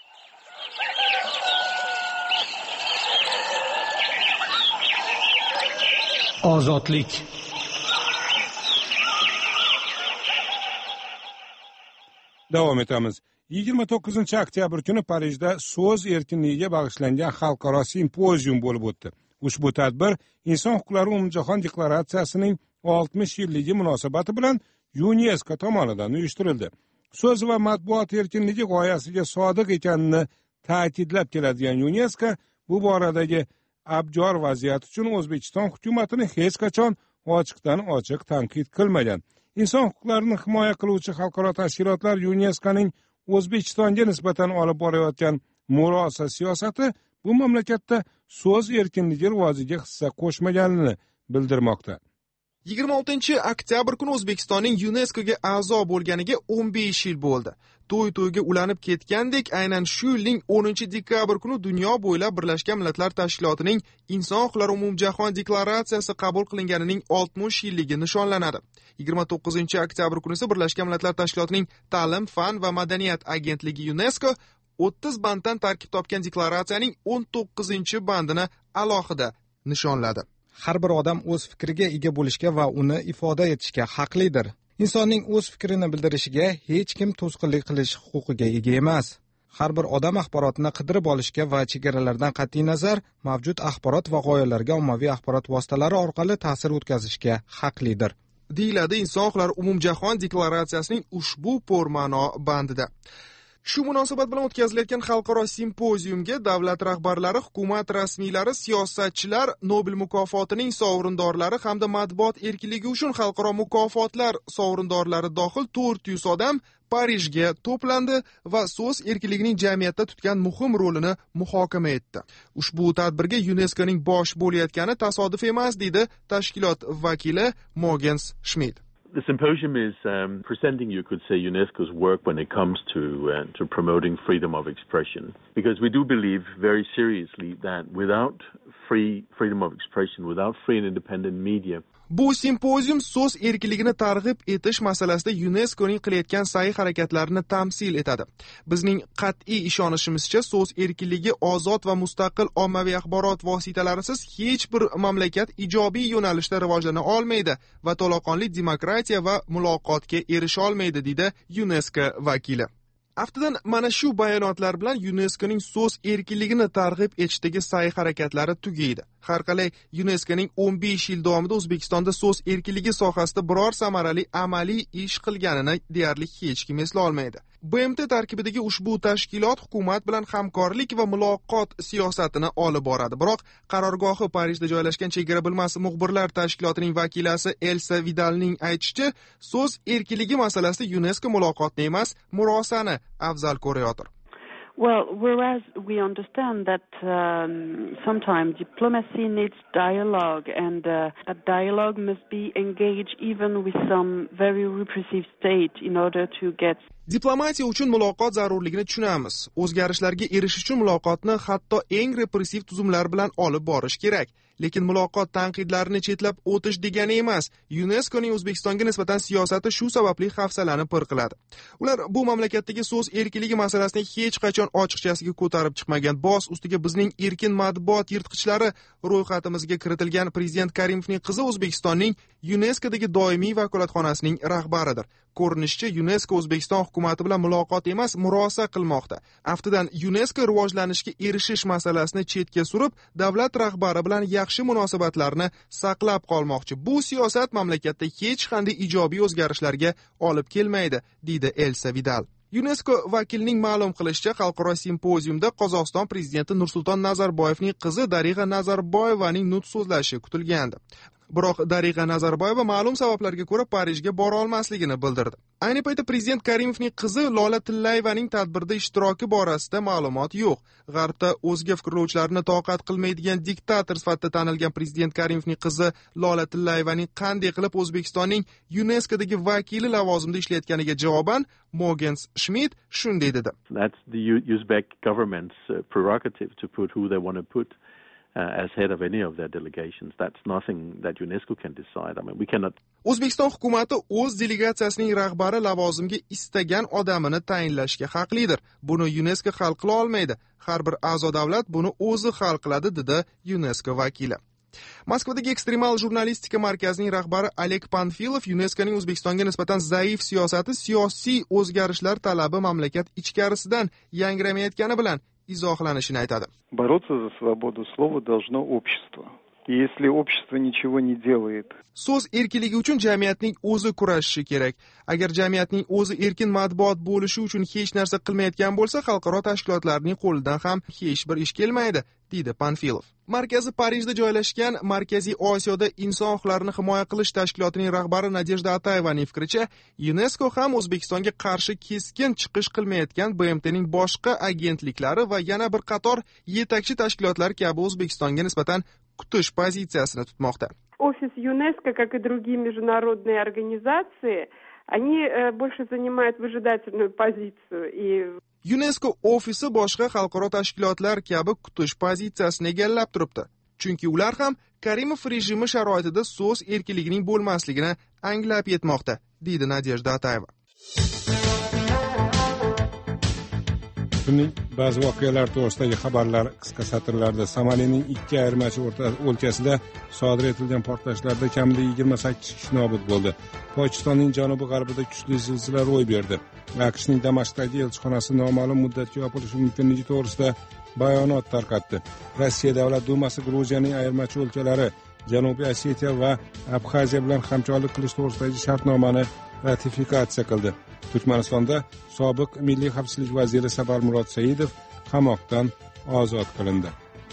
Ozodlik. Davom etamiz. yigirma to'qqizinchi oktyabr kuni Parijda so'z erkinligiga bag'ishlangan xalqaro simpozium bo'lib o'tdi. Ushbu tadbir Inson huquqlari umumjahon deklaratsiyasining oltmish yilligi munosabati bilan UNESCO tomonidan uyushtirildi. So'z va matbuot erkinligi g'oyasiga sodiq ekanini ta'kidlab keladigan UNESCO bu boradagi abjor vaziyat uchun O'zbekiston hukumatini hech qachon ochiqdan ochiq tanqid qilmagan. Inson huquqlarini himoya qiluvchi xalqaro tashkilotlar UNESCOning O'zbekistonga nisbatan olib borayotgan murosa siyosati bu mamlakatda so'z erkinligi rivojiga hissa qo'shmaganini bildirmoqda. yigirma oltinchi oktyabr kuni O'zbekistonning YuNESKOga a'zo bo'lganiga o'n besh yil bo'ldi. To'y-to'yga ulanib ketgandek, aynan shu yilning o'ninchi dekabr kuni dunyo bo'ylab Birlashgan Millatlar Tashkilotining Inson huquqlari umumjahon deklaratsiyasi qabul qilinganining oltmish yilligi nishonlanadi. yigirma to'qqizinchi oktyabr kuni esa Birlashgan Millatlar Tashkilotining Ta'lim, fan va madaniyat agentligi YuNESKO o'ttiz banddan tarkib topgan deklaratsiyaning o'n to'qqizinchi bandini alohida nishonladi. Har bir odam o'z fikriga ega bo'lishga va uni ifoda etishga haqlidir. Insonning o'z fikrini bildirishiga hech kim to'sqinlik qilish huquqiga ega emas. Har bir odam axborotni qidirib olishga va chegaralardan qat'iy nazar mavjud axborot va g'oyalarga ommaviy axborot vositalari orqali ta'sir o'tkazishga haqlidir, deyiladi Inson huquqlari umumjahon deklaratsiyasining ushbu po'rma'no bandida. Shu munosabat bilan o'tkazilayotgan xalqaro simpoziumga davlat rahbarlari, hukumat rasmiylari, siyosatchilar, Nobel mukofotining sovrindorlari hamda matbuot erkinligi uchun xalqaro mukofotlar sovrindorlari dohil to'rt yuz odam Parijga to'plandi va so'z erkinligining jamiyatda tutgan muhim rolini muhokama etdi. Ushbu tadbirga YuNESKOning bosh bo'layotgani tasodif emas, deydi tashkilot vakili Mogens Schmidt. The symposium is um, presenting, you could say, UNESCO's work when it comes to uh, to promoting freedom of expression, because we do believe very seriously that without free freedom of expression, without free and independent media. Bu simpozium so'z erkinligini targ'ib etish masalasida YuNESKOning qilayotgan sa'y harakatlarini tamsil etadi. Bizning qat'iy ishonishimizcha, so'z erkinligi ozod va mustaqil ommaviy axborot vositalarisiz hech bir mamlakat ijobiy yo'nalishda rivojlana olmaydi va to'laqonli demokratiya va muloqotga erisha olmaydi, deydi YuNESKO vakili. Aftidan mana shu bayonotlar bilan YuNESKOning so'z erkinligini targ'ib etishdagi sa'y harakatlari tugaydi. Har qalay YuNESKOning o'n besh yil davomida O'zbekistonda so'z erkinligi sohasida biror samarali amaliy ish qilganini deyarli hech kim esla olmaydi. B M T tarkibidagi ushbu tashkilot hukumat bilan hamkorlik va muloqot siyosatini olib boradi. Biroq qarorgohi Parijda joylashgan chegara bilmas muxbirlar tashkilotining vakilasi Elsa Vidalning aytishicha, so'z erkinligi masalasida YuNESKO muloqotni emas, murosani afzal ko'rayotir. Well, whereas we understand that um, sometimes diplomacy needs dialogue, and uh, that dialogue must be engaged even with some very repressive state in order to get. Diplomatiya uchun muloqot zarurligini tushunamiz. O'zgarishlarga erishish uchun muloqotni hatto eng repressiv tuzumlar bilan olib borish kerak. Lekin muloqot tanqidlarini chetlab o'tish degani emas. YuNESKOning O'zbekistonga nisbatan siyosati shu sababli hafsalani pir qiladi. Ular bu mamlakatdagi so'z erkinligi masalasini hech qachon ochiqchasiga ko'tarib chiqmagan. Boz ustiga bizning erkin matbuot yirtqichlari ro'yxatimizga kiritilgan Prezident Karimovning qizi O'zbekistonning YuNESKOdagi doimiy vakolatxonasining rahbaridir. Ko'rinishicha, YuNESKO O'zbekiston hukumati bilan muloqot emas, murosa qilmoqda. Aftidan YuNESKO rivojlanishga erishish masalasini chetga surib, davlat rahbari bilan yaxshi munosabatlarni saqlab qolmoqchi. Bu siyosat mamlakatda hech qanday ijobiy o'zgarishlarga olib kelmaydi, deydi Elsa Vidal. YuNESKO vakilining ma'lum qilishicha, xalqaro simpoziumda Qozog'iston prezidenti Nursulton Nazarboyevning qizi Darig'a Nazarboyevaning nutq so'zlashi kutilgandi. Biroq Darig'a Nazarboyeva ma'lum sabablarga ko'ra Parijga bora olmasligini bildirdi. Ayni paytda prezident Karimovning qizi Lola Tillayevaning tadbirda ishtiroki borasida ma'lumot yo'q. G'arbda o'zga fikrlovchilarni toqat qilmaydigan diktator sifatida tanilgan prezident Karimovning qizi Lola Tillayevaning qanday qilib O'zbekistonning YuNESKOdagi vakili lavozimida ishlayotganiga javoban Mogens Schmidt shunday dedi. That's the Uzbek government's uh, prerogative to put who they want to put Uh, as head of any of their delegations. That's nothing that UNESCO can decide. I mean, we cannot. O'zbekiston hukumatı o'z delegatsiyasining rahbari lavozimga istagan odamini tayinlashga haqlidir. Buni UNESCO hal qila olmaydi. Har bir a'zo davlat buni o'zi hal qiladi, dedi UNESCO vakili. Moskvadagi ekstremal jurnalistika markazining rahbari Oleg Panfilov YuNESKOning O'zbekistonga nisbatan zaif siyosati siyosiy o'zgarishlar talabi mamlakat ichkarisidan yangramayotgani bilan izohlanishini aytadi. Бороться за свободу слова должно общество. И если общество ничего не делает. So'z erkinligi uchun jamiyatning o'zi kurashishi kerak. Agar jamiyatning o'zi erkin matbuot bo'lishi uchun hech narsa qilmayotgan bo'lsa, xalqaro tashkilotlarning qo'lidan ham hech bir ish kelmaydi, deydi Panfilov. Markazi Parijda joylashgan Markaziy Osiyoda inson huquqlarini himoya qilish tashkilotining rahbari Nadejda Atayevaning fikricha, UNESCO ham O'zbekistonga qarshi keskin chiqish qilmayotgan B M T'ning boshqa agentliklari va yana bir qator yetakchi tashkilotlar kabi O'zbekistonga nisbatan kutish pozitsiyasini tutmoqda. Au офис ЮНЕСКО, как и другие международные организации, они больше занимают выжидательную позицию. И UNESCO ofisi boshqa xalqaro tashkilotlar kabi kutish pozitsiyasini egallab turibdi. Chunki ular ham Karimov rejimi sharoitida so'z erkinligining bo'lmasligini anglab yetmoqda, deydi Nadejda Atayeva. Kunning ba'zi voqealar to'g'risidagi xabarlar qisqa satrlarda. Somalining ikki ayirmachi o'lkasida sodir etilgan portlashlarda kamida yigirma sakkiz kishi nobud bo'ldi. Pokistonning janubi-g'arbida kuchli zilzila ro'y berdi. AQShning Damashqdagi elchixonasi noma'lum muddatga yopilishi mumkinligi to'g'risida bayonot tarqatdi. Rossiya Davlat dumasi Gruziyaning ayirmachi o'lkalari Janubiy Osetiya va Abxaziya bilan hamkorlik qilish to'g'risidagi shartnomani ratifikatsiya qildi. Turkmanistonda sobiq milliy xavfsizlik vaziri Sabarmurod Saidov qamoqdan ozod qilindi.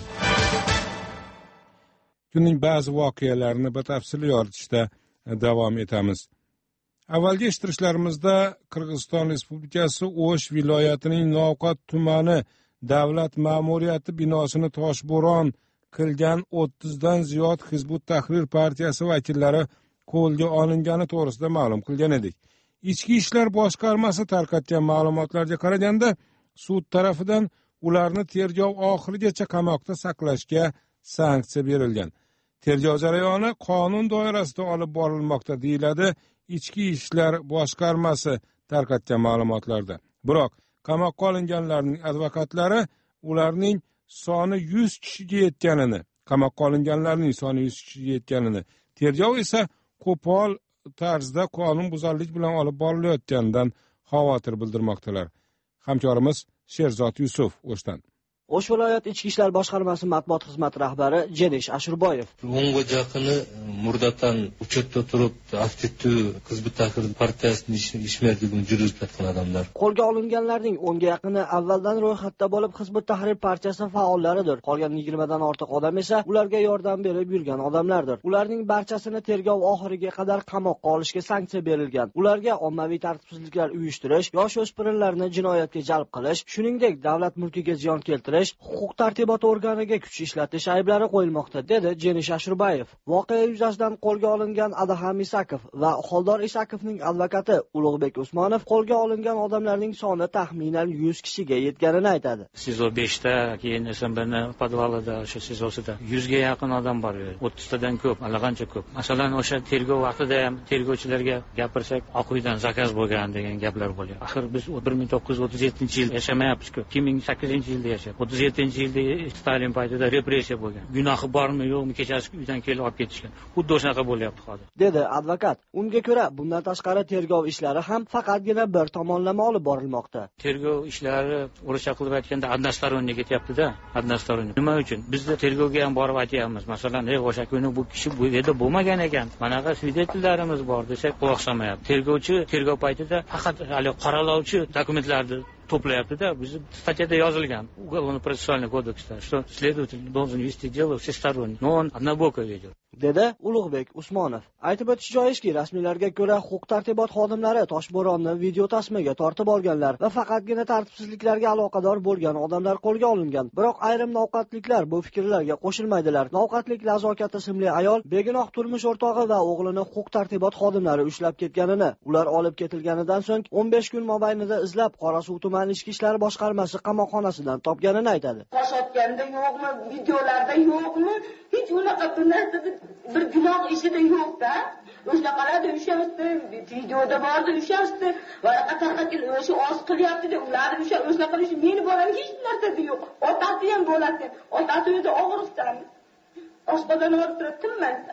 Kunning ba'zi voqealarini batafsil yoritishda davom etamiz. Avvalgi eshittirishlarimizda Qirg'iziston Respublikasi O'sh viloyatining Novqot tumani davlat ma'muriyati binosini toshbo'ron qilgan o'ttizdan ziyod Hizbut Tahrir partiyasi vakillari qo'lga olingani to'g'risida ma'lum qilgan edik. Ichki ishlar boshqarmasi tarqatgan ma'lumotlarga qaraganda, sud tarafidan ularni tergov oxirigacha qamoqda saqlashga sanksiya berilgan. Tergov jarayoni qonun doirasida olib borilmoqda, deyiladi Ichki ishlar boshqarmasi tarqatgan ma'lumotlarda. Biroq qamoqqa olinganlarning advokatlari ularning soni yuz kishiga yetganini, qamoqqa olinganlarning soni yuz kishiga yetganini, tergov esa qo'pol tarzda qonunbuzarlik bilan olib borilayotganidan xavotir bildirmoqdalar. Hamkorimiz Sherzod Yusuf O'shdan. O'sh viloyat ichki ishlar boshqarmasi matbuot xizmati rahbari Jenish Ashurboyev. O'nga yaqini murdatan uchetda turib, aktiv Hizbut Tahrir partiyasining ishmerdligini yurgizayotgan odamlar. Qo'lga olinganlarning o'nga yaqini avvaldan ro'yxatda bo'lib, Hizbut Tahrir partiyasi faollaridir. Qolgan yigirmadan ortiq odam esa ularga yordam berib yurgan odamlardir. Ularning barchasini tergov oxiriga qadar qamoqqa olishga sanksiya berilgan. Ularga ommaviy tartibsizliklar uyushtirish, yosh o'spirinlarni jinoyatga jalb qilish, shuningdek davlat mulkiga ziyon keltirish, huquq tartibot organiga kuch ishlatish ayblari qo'yilmoqda, dedi Jenish Ashurboyev. Voqea yuzasidan qo'lga olingan Adaham Isakov va Xoldor Isakovning advokati Ulug'bek Usmonov qo'lga olingan odamlarning soni taxminan yuz kishiga yetganini aytadi. Sizo beshta, keyin esa buni podvalida, o'sha sizosida yuzga yaqin odam bor. o'ttiztadan ko'p, allaqancha ko'p. Masalan, o'sha tergov vaqtida ham tergovchilarga gapirsak, Oq uydan zakaz bo'lgan degan gaplar bo'lyapti. Axir biz bir ming to'qqiz yuz o'ttiz yettinchi yil yashamayapmiz-ku. ikki ming sakkizinchi yilda yashayapmiz. o'ttiz yettinchi yilda Stalin paytida repressiya bo'lgan. Gunohi bormi, yo'qmi, kechasi uydan kelib olib ketishgan. Xuddi o'shanaqa bo'lyapti hozir, dedi advokat. Unga ko'ra, bundan tashqari tergov ishlari ham faqatgina bir tomonlama olib borilmoqda. Tergov ishlari o'risha qilib aytganda односторонне ketyapti-da, односторонне. Nima uchun? Bizda tergovga ham borib aytyapmiz. Masalan, "Ey, o'sha kuni bu kishi bu yerda bo'lmagan ekan. Manaqa svидетельlarimiz bor" desak, quloq solmayapti. Tergovchi tergov paytida faqat hali qoralovchi dokumentlarni to'playapti-da, bizning statiyada yozilgan Уголовно-процессуальный kodeksda, что следователь должен вести дело всесторонне, но он однобоко ведет, dedi Ulug'bek Usmonov. Aytib o'tish joizki, rasmiylarga ko'ra huquq tartibot xodimlari toshbo'ronni video tasmaga tortib olganlar va faqatgina tartibsizliklarga aloqador bo'lgan odamlar qo'lga olingan. Biroq ayrim novqatliklar bu fikrlarga qo'shilmaydilar. Novqatlik Lazokat ismli ayol begunoh turmush o'rtog'i va o'g'lini huquq tartibot xodimlari ushlab ketganini, ular olib ketilganidan so'ng o'n besh kun mobaynida izlab Qorasuv tuman ichki ishlar boshqarmasi qamoqxonasidan topganini aytadi. Toshotganda yo'qmi, videolarda yo'qmi, hech unaqa bir narsa bir gunoh ishida yo'q-da. O'shanaqalarda ushashdi, videoda bordi ushashdi, varaqa tarqatgan o'sha oz qilyapti-da, ular o'sha o'sha qilish meni bolam hech narsada yo'q. Otasi ham bo'ladi. Otasi o'zi og'riqdan. Oshqozoni o'tirib tinmaydi.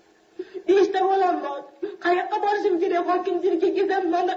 Beshta bolam bor. Qayoqqa borishim kerak? Hokimchilikka ketsam, mana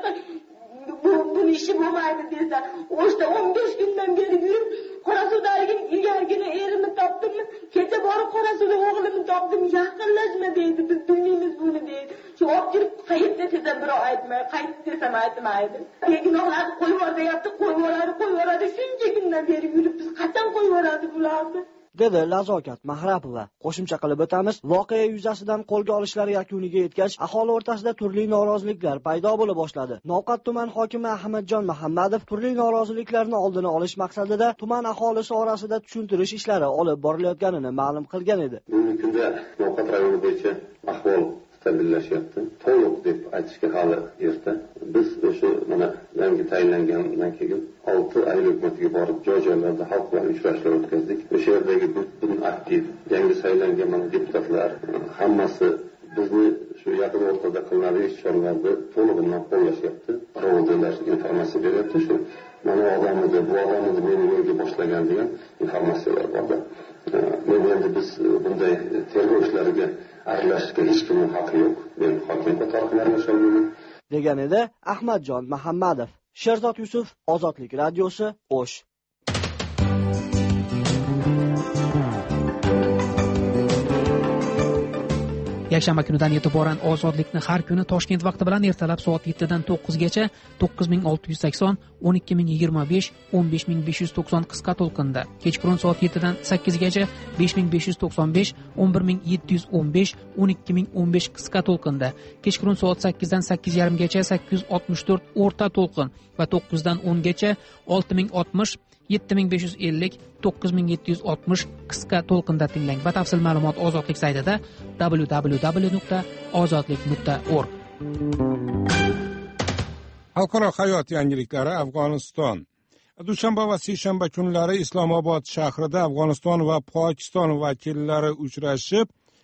bu bu ishi bo'lmaydi desa, o'shda o'n besh kundan beri yurib, Qorasuvdagi ilgarigina erimni topdim. Kecha borib Qorasuvda o'g'limni topdim. Yaqinlashma deydi, biz bilmaymiz buni deydi. Shu olib yurib qayerda desam birov aytmay, qayerda desam aytmaydi. Begunohlarni qo'yib yuboryapti, qo'yib yuboradi, qo'yib yuboradi. Shuncha kundan beri yurib, biz qachon qo'yib yuboradi bularni? dedi Lazokat Mahrapova. Qo'shimcha qilib o'tamiz, voqea yuzasidan qo'lga olishlar yakuniga yetgach, aholi o'rtasida turli noroziliklar paydo bo'la boshladi. Novqat tuman hokimi Ahmadjon Muhammadov turli noroziliklarni oldini olish maqsadida tuman aholisi orasida tushuntirish ishlari olib borilayotganini ma'lum qilgan edi. Bugungi kunda Novqat rayoni bo'yicha ahvol stabillashyapti. To'liq deb aytishga hali erta. Biz o'sha mana yangi tayinlangandan keyin olti ayol hukumatiga borib joy-joylarda xalq bilan uchrashuvlar o'tkazdik. O'sha yerdagi butun aktiv yangi saylangan mana deputatlar hammasi bizni shu yaqin o'rtada qilinadigan ishlarni to'lig'idan qo'llashyapti. Ro'zlar informatsiya beryapti shu. Mana odamni bu odamni meni yo'lga boshlagan degan informatsiyalar bor. Men endi biz bunday tergov ishlariga aralashishga hech kimning haqqi yo'q. Men hokim qatorida yashayman. degan edi Ahmadjon Muhammadov. Sherzod Yusuf, Ozodlik radiosi, O'sh. Yakshanba kunidan e'tiboran Ozodlikni har kuni Toshkent vaqti bilan ertalab soat yettidan to'qqizgacha to'qqiz ming olti yuz sakson, o'n ikki ming yigirma besh, o'n besh ming besh yuz to'qson qisqa to'lqinda, kechqurun soat yettidan sakkizgacha besh ming besh yuz to'qson besh, o'n bir ming yetti yuz o'n besh, o'n ikki ming o'n besh qisqa to'lqinda, kechqurun soat sakkizdan sakkiz yarim gacha sakkiz yuz oltmish to'rt o'rta to'lqin va to'qqizdan o'ngacha olti ming oltmish, yetti ming besh yuz ellik, to'qqiz ming yetti yuz oltmish qisqa to'lqinda tinglang. Batafsil ma'lumot Ozodlik saytida w w w nuqta ozodlik nuqta org. Xalqaro hayot yangiliklari. Afg'oniston. Dushanba va seshanba kunlari Islomobod shahrida Afg'oniston va Pokiston vakillari uchrashib,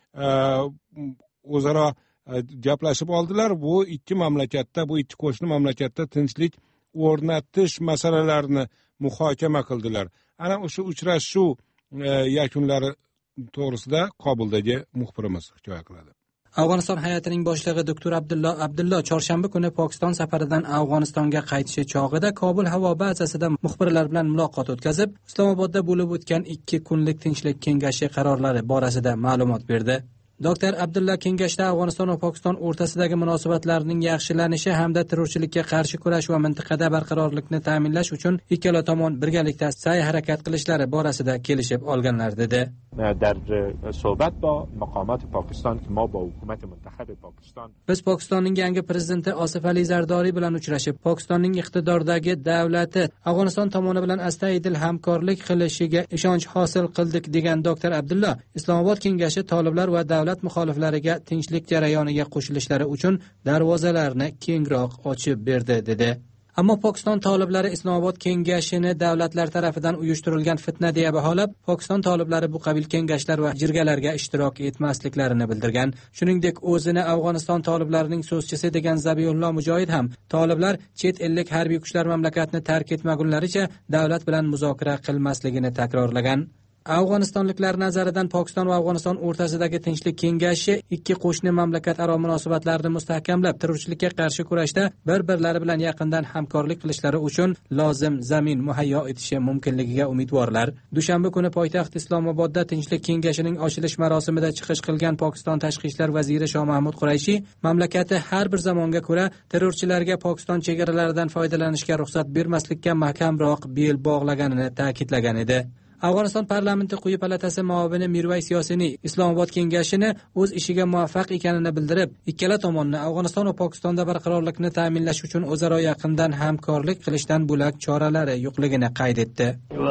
o'zaro gaplashib oldilar. Bu ikki mamlakatda, bu ikki qo'shni mamlakatda tinchlik o'rnatish masalalarini muhokama qildilar. Ana o'sha uchrashuv yakunlari to'g'risida Kobuldagi muxbirimiz hikoya qiladi. Afg'oniston hay'atining boshlig'i doktor Abdullo Abdullo chorshanba kuni Pokiston safaridan Afg'onistonga qaytishi chog'ida Kobul havo bazasida muxbirlar bilan muloqot o'tkazib, Islomobodda bo'lib o'tgan ikki kunlik tinchlik kengashi qarorlari borasida ma'lumot berdi. Doktor Abdulla kengashda Afg'oniston va Pokiston o'rtasidagi munosabatlarning yaxshilanishi hamda terrorchilikka qarshi kurash va mintaqada barqarorlikni ta'minlash uchun ikkala tomon birgalikda sa'y-harakat qilishlari borasida kelishib olganlar dedi. در صحبت با مقامات پاکستان که ما با حکومت منتخب پاکستان Biz Pokistonning yangi prezidenti Osif Ali Zardori bilan uchrashib, Pokistonning iqtidordagi davlati Afg'oniston tomoni bilan astoydil hamkorlik qilishiga ishonch hosil qildik degan doktor Abdulla, Islomobod kengashi toliblar va davlat muxoliflariga tinchlik jarayoniga qo'shilishlari uchun darvozalarni kengroq ochib berdi dedi. Ammo Pokiston toliblari Islomobod kengashini davlatlar tarafidan uyushtirilgan fitna deya baholab, Pokiston toliblari bu qabil kengashlar va jirgalarga ishtirok etmasliklarini bildirgan. Shuningdek, o'zini Afg'oniston toliblarining so'zchisi degan Zabihullo Mujohid ham toliblar chet ellik harbiy kuchlar mamlakatni tark etmagunlaricha davlat bilan muzokara qilmasligini takrorlagan. Afg'onistonliklar nazaridan Pokiston va Afg'oniston o'rtasidagi tinchlik kengashi ikki qo'shni mamlakat aro munosabatlarni mustahkamlab, terrorchilikka qarshi kurashda bir-birlari bilan yaqindan hamkorlik qilishlari uchun lozim zamin muhayyo etishi mumkinligiga umidvorlar. Dushanba kuni poytaxt Islomobodda tinchlik kengashining ochilish marosimida chiqish qilgan Pokiston tashqi ishlar vaziri Shoh Mahmud Qurayshi mamlakati har bir zamonga ko'ra terrorchilarga Pokiston chegaralaridan foydalanishga ruxsat bermaslikka mahkamroq bel bog'laganini ta'kidlagan edi. Afg'oniston parlamenti quyi palatasi muavini Mirvays Yosini Islomobod kengashini o'z ishiga muvaffaq ekanini bildirib, ikkala tomonni Afg'oniston va Pokistonda barqarorlikni ta'minlash uchun o'zaro yaqindan hamkorlik qilishdan bo'lak choralari yo'qligini qayd etdi.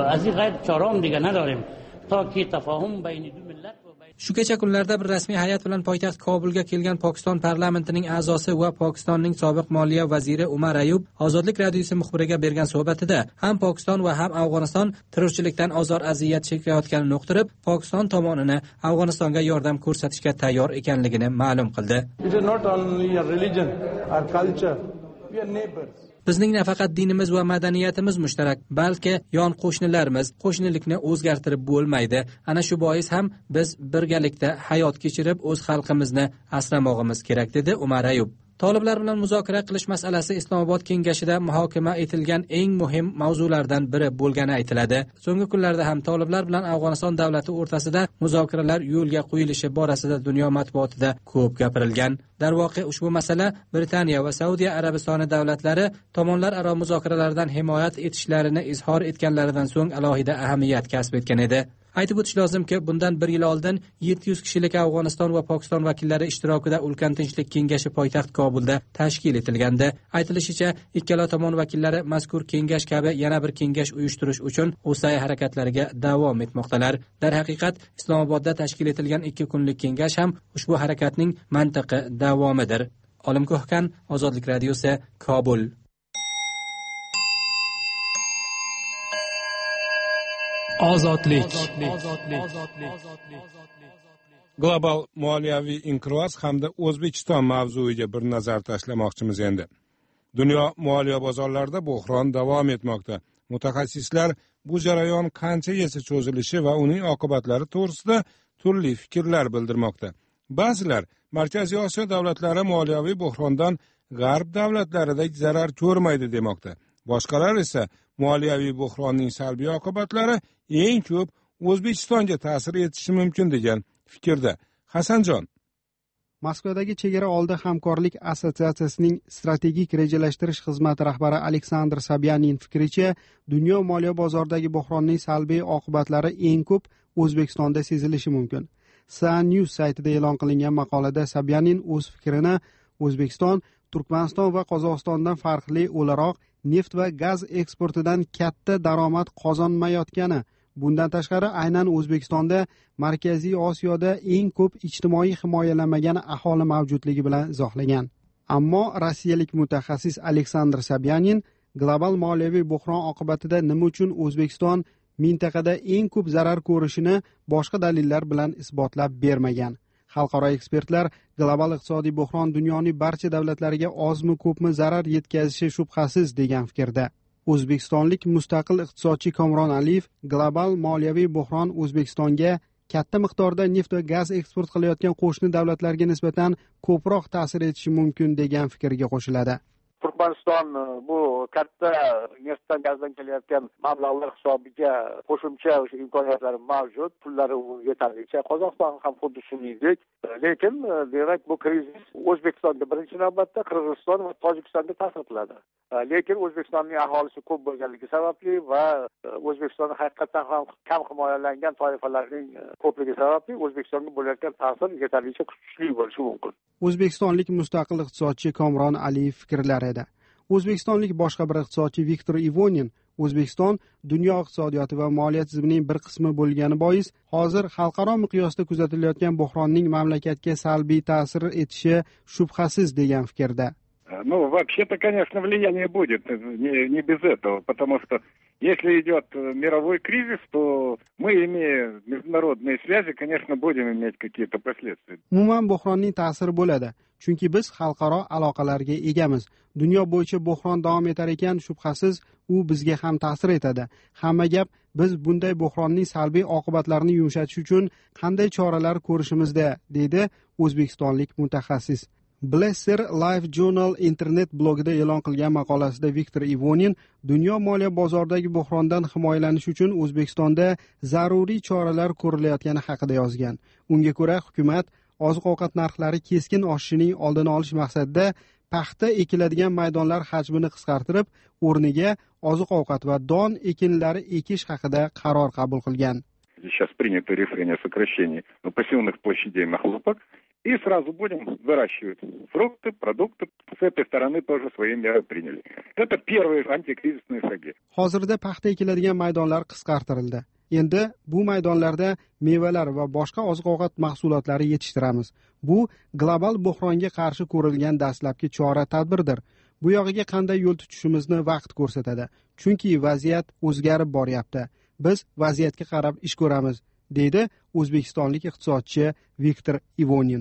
Shu kecha kunlarda bir rasmiy hay'at bilan poytaxt Kobulga kelgan Pokiston parlamentining a'zosi va Pokistonning sobiq moliya vaziri Umar Ayub Ozodlik radiosi muxbiriga bergan suhbatida ham Pokiston va ham Afg'oniston terrorchilikdan ozor aziyat chekayotganini uqtirib, Pokiston tomonini Afg'onistonga yordam ko'rsatishga tayyor ekanligini ma'lum qildi. Bizning nafaqat dinimiz va madaniyatimiz mushtarak, balki yon qo'shnilarimiz, qo'shnilikni o'zgartirib bo'lmaydi. Ana shu bois ham biz birgalikda hayot kechirib o'z xalqimizni asramog'imiz kerak dedi Umar Ayub. Toliblar bilan muzokara qilish masalasi Islomobod kengashida muhokama etilgan eng muhim mavzulardan biri bo'lgani aytiladi. So'nggi kunlarda ham toliblar bilan Afg'oniston davlati o'rtasida muzokaralar yo'lga qo'yilishi borasida dunyo matbuotida ko'p gapirilgan. Darvoqe ushbu masala Britaniya va Saudiya Arabistoni davlatlari tomonlar aro muzokaralardan himoyat etishlarini izhor etganlaridan so'ng alohida ahamiyat kasb etgan edi. Aytib o'tish lozimki, bundan bir yil oldin yetti yuz kishilik Afg'oniston va Pokiston vakillari ishtirokida Ulkan tinchlik kengashi poytaxt Kobulda tashkil etilgandi. Aytilishicha, ikkala tomon vakillari mazkur kengash kabi yana bir kengash uyushtirish uchun o'say harakatlariga davom etmoqdalar. Darhaqiqat, Islomobodda tashkil etilgan ikki kunlik kengash ham ushbu harakatning mantiqi davomidir. Olim Ko'hkan, Ozodlik radiosi, Kobul. Ozodlik. Global moliyaviy inqiroz hamda O'zbekiston mavzuiga bir nazar tashlamoqchimiz endi. Dunyo moliya bozorlarida bo'hron davom etmoqda. Mutaxassislar bu jarayon qanchagacha cho'zilishi va uning oqibatlari to'g'risida turli fikrlar bildirmoqda. Ba'zilar Markaziy Osiyo davlatlari moliyaviy bo'hrondan G'arb davlatlaridek zarar ko'rmaydi demoqda. Boshqalar esa moliyaviy bo'hronning salbiy oqibatlari eng ko'p O'zbekistonga ta'sir etishi mumkin degan fikrda. Hasanjon, Moskvadagi chegara oldi hamkorlik assotsiatsiyasining strategik rejalashtirish xizmati rahbari Aleksandr Sobyanin fikricha, dunyo moliya bozoridagi bo'hronning salbiy oqibatlari eng ko'p O'zbekistonda sezilishi mumkin. S A News saytida e'lon qilingan maqolada Sobyanin o'z fikrini O'zbekiston, Turkmaniston va Qozog'istondan farqli o'laroq neft va gaz eksportidan katta daromad qozonmayotgani, bundan tashqari aynan O'zbekistonda Markaziy Osiyoda eng ko'p ijtimoiy himoyalanmagan aholi mavjudligi bilan izohlagan. Ammo rossiyalik mutaxassis Aleksandr Sobyanin global moliyaviy bo'hron oqibatida nima uchun O'zbekiston mintaqada eng ko'p zarar ko'rishini boshqa dalillar bilan isbotlab bermagan. Xalqaro ekspertlar global iqtisodiy bo'hron dunyoning barcha davlatlariga ozmi ko'pmi zarar yetkazishi shubhasiz degan fikrda. O'zbekistonlik mustaqil iqtisodchi Komron Aliyev global moliyaviy bo'hron O'zbekistonga katta miqdorda neft va gaz eksport qilayotgan qo'shni davlatlarga nisbatan ko'proq ta'sir etishi mumkin degan fikrga qo'shiladi. Turkmaniston bu katta neftdan gazdan kelayotgan mablag'lar hisobiga qo'shimcha o'sha imkoniyatlari mavjud, pullari yetarlicha. Qozog'iston ham xuddi shuningdek. Lekin demak bu krizis O'zbekistonga birinchi navbatda Qirg'iziston va Tojikistonga ta'sir qiladi. Lekin O'zbekistonning aholisi ko'p bo'lganligi sababli va O'zbekistonda haqiqatan ham kam himoyalangan toifalarning ko'pligi sababli O'zbekistonga bo'layotgan ta'sir yetarlicha kuchli bo'lishi mumkin. O'zbekistonlik mustaqil iqtisodchi Komron Aliyev fikrlari edi. O'zbekistonlik boshqa bir iqtisodchi Viktor Ivonin O'zbekiston dunyo iqtisodiyoti va moliya tizimining bir qismi bo'lgani bois, hozir xalqaro miqyosda kuzatilayotgan bo'hronning mamlakatga salbiy ta'sir etishi shubhasiz degan fikrda. Ну, вообще-то, конечно, влияние будет, не, не без этого, потому что если идет мировой кризис, то мы, имея международные связи, конечно, будем иметь какие-то последствия. Umuman bo'hronning ta'siri bo'ladi, chunki biz xalqaro aloqalarga egamiz. Dunyo bo'yicha bo'hron davom etar ekan, shubhasiz u bizga ham ta'sir etadi. Hamma gap biz bunday bo'hronning salbiy oqibatlarini yumshatish uchun qanday choralar ko'rishimizda, deydi o'zbekistonlik mutaxassis. Blesser Life Journal internet blogida e'lon qilgan maqolasida Viktor Ivonin dunyo moliya bozoridagi bo'hrondan himoyalanish uchun O'zbekistonda zaruriy choralar ko'rilayotgani haqida yozgan. Unga ko'ra, hukumat oziq-ovqat narxlari keskin oshishining oldini olish maqsadida paxta ekiladigan maydonlar hajmini qisqartirib, o'rniga oziq-ovqat va don ekinlari ekish haqida qaror qabul qilgan. Сейчас принято решение о сокращении посевных площадей на хлопок. И сразу будем выращивать фрукты, продукты. С этой стороны тоже свои меры приняли. Это первые антикризисные шаги. Hozirda paxta ekiladigan maydonlar qisqartirildi. Endi bu maydonlarda mevalar va boshqa oziq-ovqat mahsulotlari yetishtiramiz. Bu global bo'hronga qarshi ko'rilgan dastlabki chora-tadbirdir. Bu yog'iga qanday yo'l tutishimizni vaqt ko'rsatadi. Chunki vaziyat o'zgarib boryapti. Biz vaziyatga qarab ish ko'ramiz, deydi o'zbekistonlik iqtisodchi Viktor Ivonin.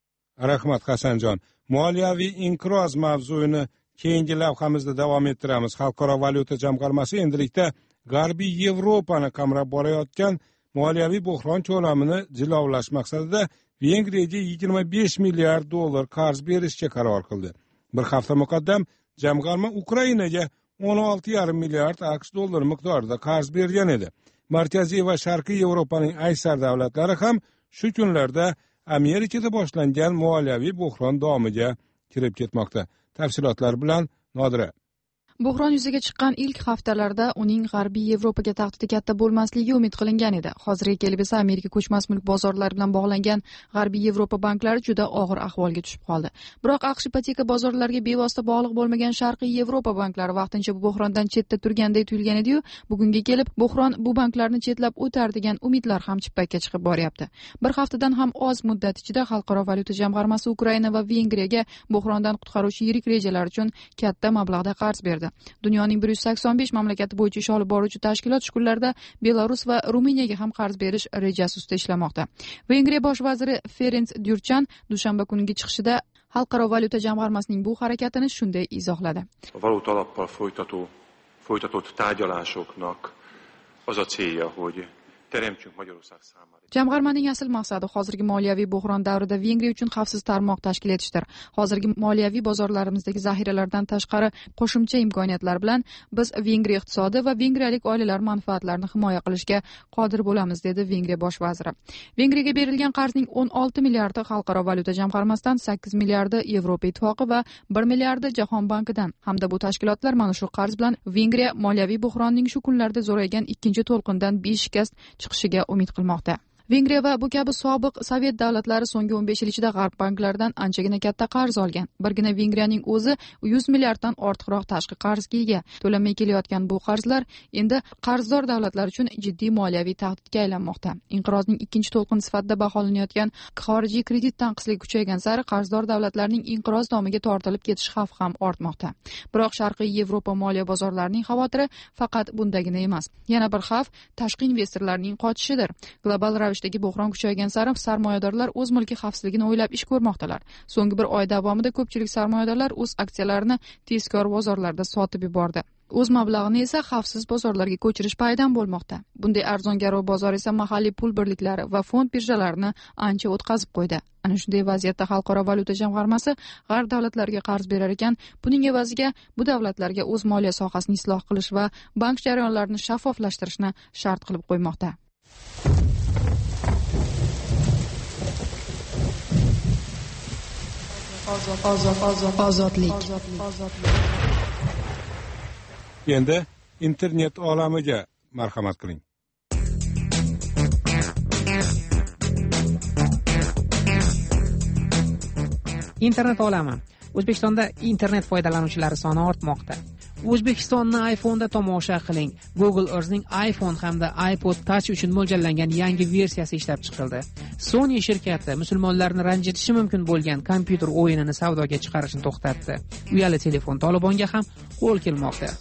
Rahmat Hasanjon. Moliyaviy inqiroz mavzuyini keyingi lavhamizda davom ettiramiz. Xalqaro valyuta jamg'armasi endilikda G'arbiy Yevropani qamrab borayotgan moliyaviy bo'hron ko'lamini jilovlash maqsadida Vengriyaga yigirma besh milliard dollar qarz berishga qaror qildi. Bir hafta muqaddam jamg'arma Ukrainaga o'n olti yarim milliard AQSh dollari miqdorida qarz bergan edi. Markaziy va Sharqiy Yevropaning aksar davlatlari ham shu kunlarda Amerikada boshlangan moliyaviy bo'hron domiga kirib ketmoqda. Tafsilotlar bilan Nodira. Buhron yuzaga chiqqan ilk haftalarda uning g'arbiy Yevropaga tahdidi katta bo'lmasligi umid qilingan edi. Hozirga kelib esa Amerika ko'chmas mulk bozorlari bilan bog'langan g'arbiy Yevropa banklari juda og'ir ahvolga tushib qoldi. Biroq AQSh ipoteka bozorlariga bevosita bog'liq bo'lmagan Sharqiy Yevropa banklari vaqtincha bu buhrondan chetda turganday tuyulgan edi-yu, bugunga kelib buhron bu banklarni chetlab o'tar degan umidlar ham chippakka chiqib boryapti. Bir haftadan ham oz muddat ichida Xalqaro valyuta jamg'armasi Ukraina va Vengriyaga buhrondan qutqaruvchi yirik rejalar uchun katta mablag'da qarz berdi. Dunyoning bir yuz sakson besh mamlakati bo'yicha ish olib boruvchi tashkilot shu kunlarda Belarus va Ruminiyaga ham qarz berish rejasi ustida ishlamoqda. Vengriya bosh vaziri Ferenc Gyurchan dushanba kungi chiqishida Xalqaro valyuta jamg'armasining bu harakatini shunday izohladi. Valuta alappal folytató folytatott tárgyalásoknak az a célja, hogy teremtsünk Magyarország számára. Jamg'armaning asl maqsadi hozirgi moliyaviy buhron davrida Vengriya uchun xavfsiz tarmoq tashkil etishdir. Hozirgi moliyaviy bozorlarimizdagi zaxiralardan tashqari qo'shimcha imkoniyatlar bilan biz Vengriya iqtisodi va vengriyalik oilalar manfaatlarini himoya qilishga qodir bo'lamiz, dedi Vengriya bosh vaziri. Vengriyaga berilgan qarzning o'n olti milliardi Xalqaro valyuta jamg'armasidan, sakkiz milliardi Yevropa ittifoqi va bir milliardi Jahon bankidan. Hamda bu tashkilotlar mana shu qarz bilan Vengriya moliyaviy buhronning shu kunlarda zo'raygan ikkinchi to'lqindan beshikast chiqishiga umid qilmoqda. Vengriya va bu kabi sobiq Sovet davlatlari so'nggi o'n besh yil ichida g'arb banklaridan anchagina katta qarz olgan. Birgina Vengriyaning o'zi yuz milliarddan ortiqroq tashqi qarzga ega. To'lanmay kelayotgan bu qarzlar endi qarzdor davlatlar uchun jiddiy moliyaviy tahdidga aylanmoqda. Inqirozning ikkinchi to'lqini sifatida baholanayotgan xorijiy kredit tanqisligi kuchaygan sari qarzdor davlatlarning inqiroz domiga tortilib ketish xavfi ham ortmoqda. Biroq Sharqiy Yevropa moliya bozorlarining xavotiri faqat bundagina emas. Yana bir xavf tashqi investorlarning qochishidir. Global ravishda buhron kuchaygan sari sarmoyadorlar o'z mulki xavfsizligini o'ylab ish ko'rmoqdalar. So'nggi bir oy davomida ko'pchilik sarmoyadorlar o'z aksiyalarini tezkor bozorlarda sotib yubordi. O'z mablag'ini esa xavfsiz bozorlarga ko'chirish paydan bo'lmoqda. Bunday arzon-garov bozor esa mahalliy pul birliklari va fond birjalarini ancha o'tkazib qo'ydi. Ana shunday vaziyatda Xalqaro valyuta jamg'armasi g'arb davlatlariga qarz berar ekan, buning evaziga bu davlatlarga o'z moliya sohasini isloh qilish va bank jarayonlarini shaffoflashtirishni shart qilib qo'ymoqda. Ozodlik. Endi internet olamiga marhamat qiling. Internet olami. O'zbekistonda internet foydalanuvchilari soni ortmoqda. O'zbekistonni iPhone'da tomosha qiling. Google Earth'ning iPhone hamda iPod Touch uchun mo'ljallangan yangi versiyasi ishlab chiqildi. Sony shirkati musulmonlarni ranjitishi mumkin bo'lgan kompyuter o'yinini savdoga chiqarishni to'xtatdi. Uyali telefon Tolibonga ham qo'l kelmoqda.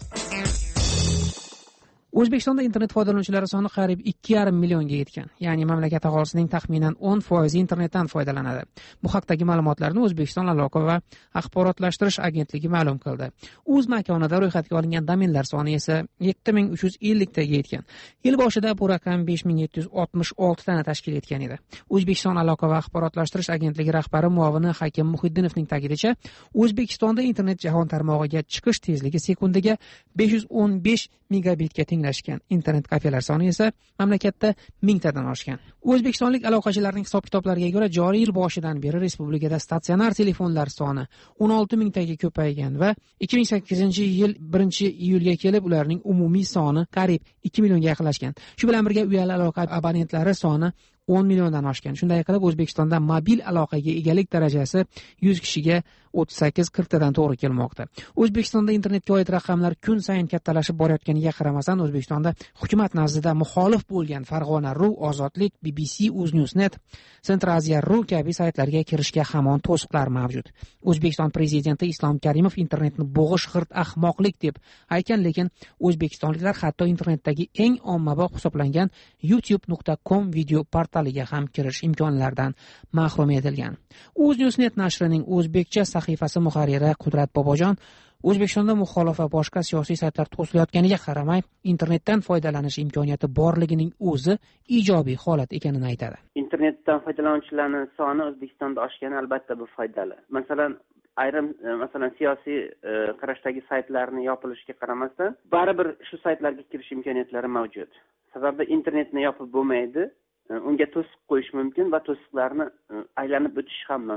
O'zbekistonda internet foydalanuvchilari soni qariyb ikki yarim millionga yetgan. Ya'ni mamlakat aholisining taxminan o'n foizi internetdan foydalanadi. Bu haqdagi ma'lumotlarni O'zbekiston aloqa va axborotlashtirish agentligi ma'lum qildi. O'z makonida ro'yxatga olingan domenlar soni esa yetti ming uch yuz ellik taga yetgan. Yil boshida bu raqam besh ming yetti yuz oltmish olti tani tashkil etgan edi. O'zbekiston aloqa va axborotlashtirish agentligi rahbari muavini Hakim Muhiddinovning ta'kidlashicha, O'zbekistonda internet jahon tarmog'iga chiqish tezligi sekundiga besh yuz o'n besh megabitga tenglashgan. Internet kafelar soni esa mamlakatda mingtadan oshgan. O'zbekistonlik aloqachilarning hisob-kitoblariga ko'ra, joriy yil boshidan beri respublikada statsionar telefonlar soni o'n olti mingtaga ko'paygan va ikki ming sakkizinchi yil birinchi iyulga kelib ularning umumiy soni qariyb ikki millionga yaqinlashgan. Shu bilan birga uyali aloqa abonentlari soni o'n milliondan oshgan. Shunday qilib O'zbekistonda mobil aloqaga egalik darajasi yuz kishiga o'ttiz sakkiz qirq tadan to'g'ri kelmoqda. O'zbekistonda internetga oid raqamlar kun sayin kattalashib borayotganiga qaramasdan, O'zbekistonda hukumat nazdida muxolif bo'lgan Farg'ona.ru, Ozodlik, B B C, UzNewsNet, Centraziya.ru kabi saytlarga kirishga hamon to'siqlar mavjud. O'zbekiston prezidenti Islom Karimov internetni bo'g'ish g'irt ahmoqlik deb aytgan, lekin o'zbekistonliklar hatto internetdagi eng ommabop hisoblangan youtube nuqta com video portaliga ham kirish imkonlaridan mahrum etilgan. UzNewsNet nashrining o'zbekcha sahifasi muharriri Qudrat Bobojon O'zbekistonda muxolif va boshqa siyosiy saytlar to'silayotganiga qaramay, internetdan foydalanish imkoniyati borligining o'zi ijobiy holat ekanini aytadi. Internetdan foydalanuvchilarning soni O'zbekistonda oshgani albatta bu foydali. Masalan, ayrim masalan siyosiy qarashdagi saytlarni yopilishiga qaramasdan, baribir shu saytlarga kirish imkoniyatlari mavjud. Sababi internetni yopib bo'lmaydi, unga to'siq qo'yish mumkin va to'siqlarni aylanib o'tish ham mumkin.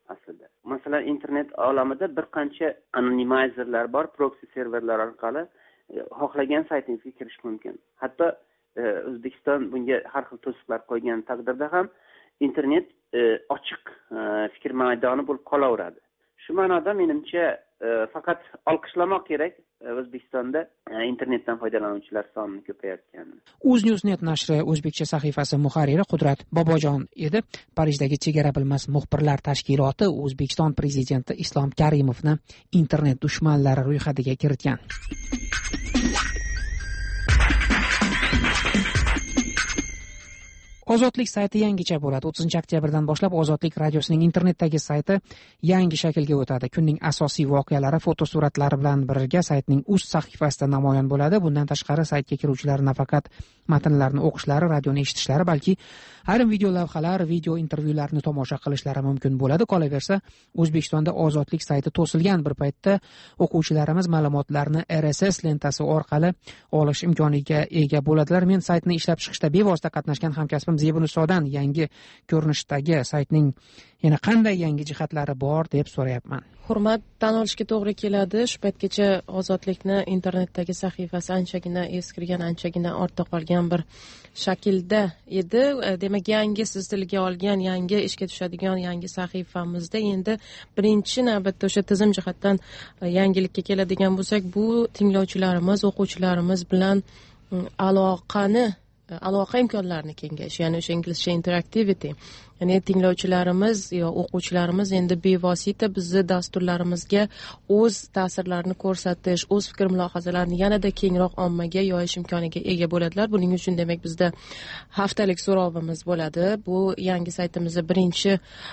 aslida. Masalan, internet olamida bir qancha anonimizerlar bor, proxy serverlar orqali xohlagan saytingizga kirish mumkin. Hatto O'zbekiston bunga har xil to'siqlar qo'ygan taqdirda ham internet ochiq fikr maydoni bo'lib qolaveradi. Shu ma'noda menimcha faqat olqishlamoq kerak O'zbekistonda internetdan foydalanuvchilar soni ko'payayotganini. UzNewsNet nashri o'zbekcha sahifasi muharriri Qudrat Bobojon edi. Parijdagi chegara bilmas muxbirlar tashkiloti O'zbekiston prezidenti Islom Karimovni internet dushmanlari ro'yxatiga kiritgan. Ozodlik sayti yangicha bo'ladi. o'ttizinchi oktyabrdan boshlab Ozodlik radiosining internetdagi sayti yangi shaklga o'tadi. Kunning asosiy voqealari fotosuratlari bilan birga saytning uz sahifasida namoyon bo'ladi. Bundan tashqari saytga kiruvchilar nafaqat matnlarni o'qishlari, radioni eshitishlari, balki ayrim video lavhalar, video intervyularni tomosha qilishlari mumkin bo'ladi. Qolaversa, O'zbekistonda Ozodlik sayti to'silgan bir paytda o'quvchilarimiz ma'lumotlarni R S S lentasi orqali olish imkoniga ega bo'ladilar. Men saytni ishlab chiqishda bevosita qatnashgan hamkasbim Zebulusodan yangi ko'rinishdagi saytning yana qanday yangi jihatlari bor deb so'rayapman. Hurmat, tan olishga to'g'ri keladi. Shu paytgacha Ozodlikni internetdagi sahifasi anchagina eskirgan, anchagina ortda qolgan bir shaklda edi. Demak, yangi siz tilga olgan, yangi ishga tushadigan yangi sahifamizda endi birinchi navbatda o'sha tizim jihatdan yangilikka keladigan bo'lsak, bu tinglovchilarimiz, o'quvchilarimiz bilan aloqani aloqa imkonlarini kengayish, ya'ni o'sha inglizcha interactivity, ya'ni tinglovchilarimiz yo o'quvchilarimiz endi bevosita bizni dasturlarimizga o'z ta'sirlarini ko'rsatish, o'z fikr mulohazalarini yanada kengroq ommaga yoyish imkoniga ega bo'ladilar. Buning uchun demak bizda haftalik so'rovimiz bo'ladi. Bu yangi saytimizda birinchi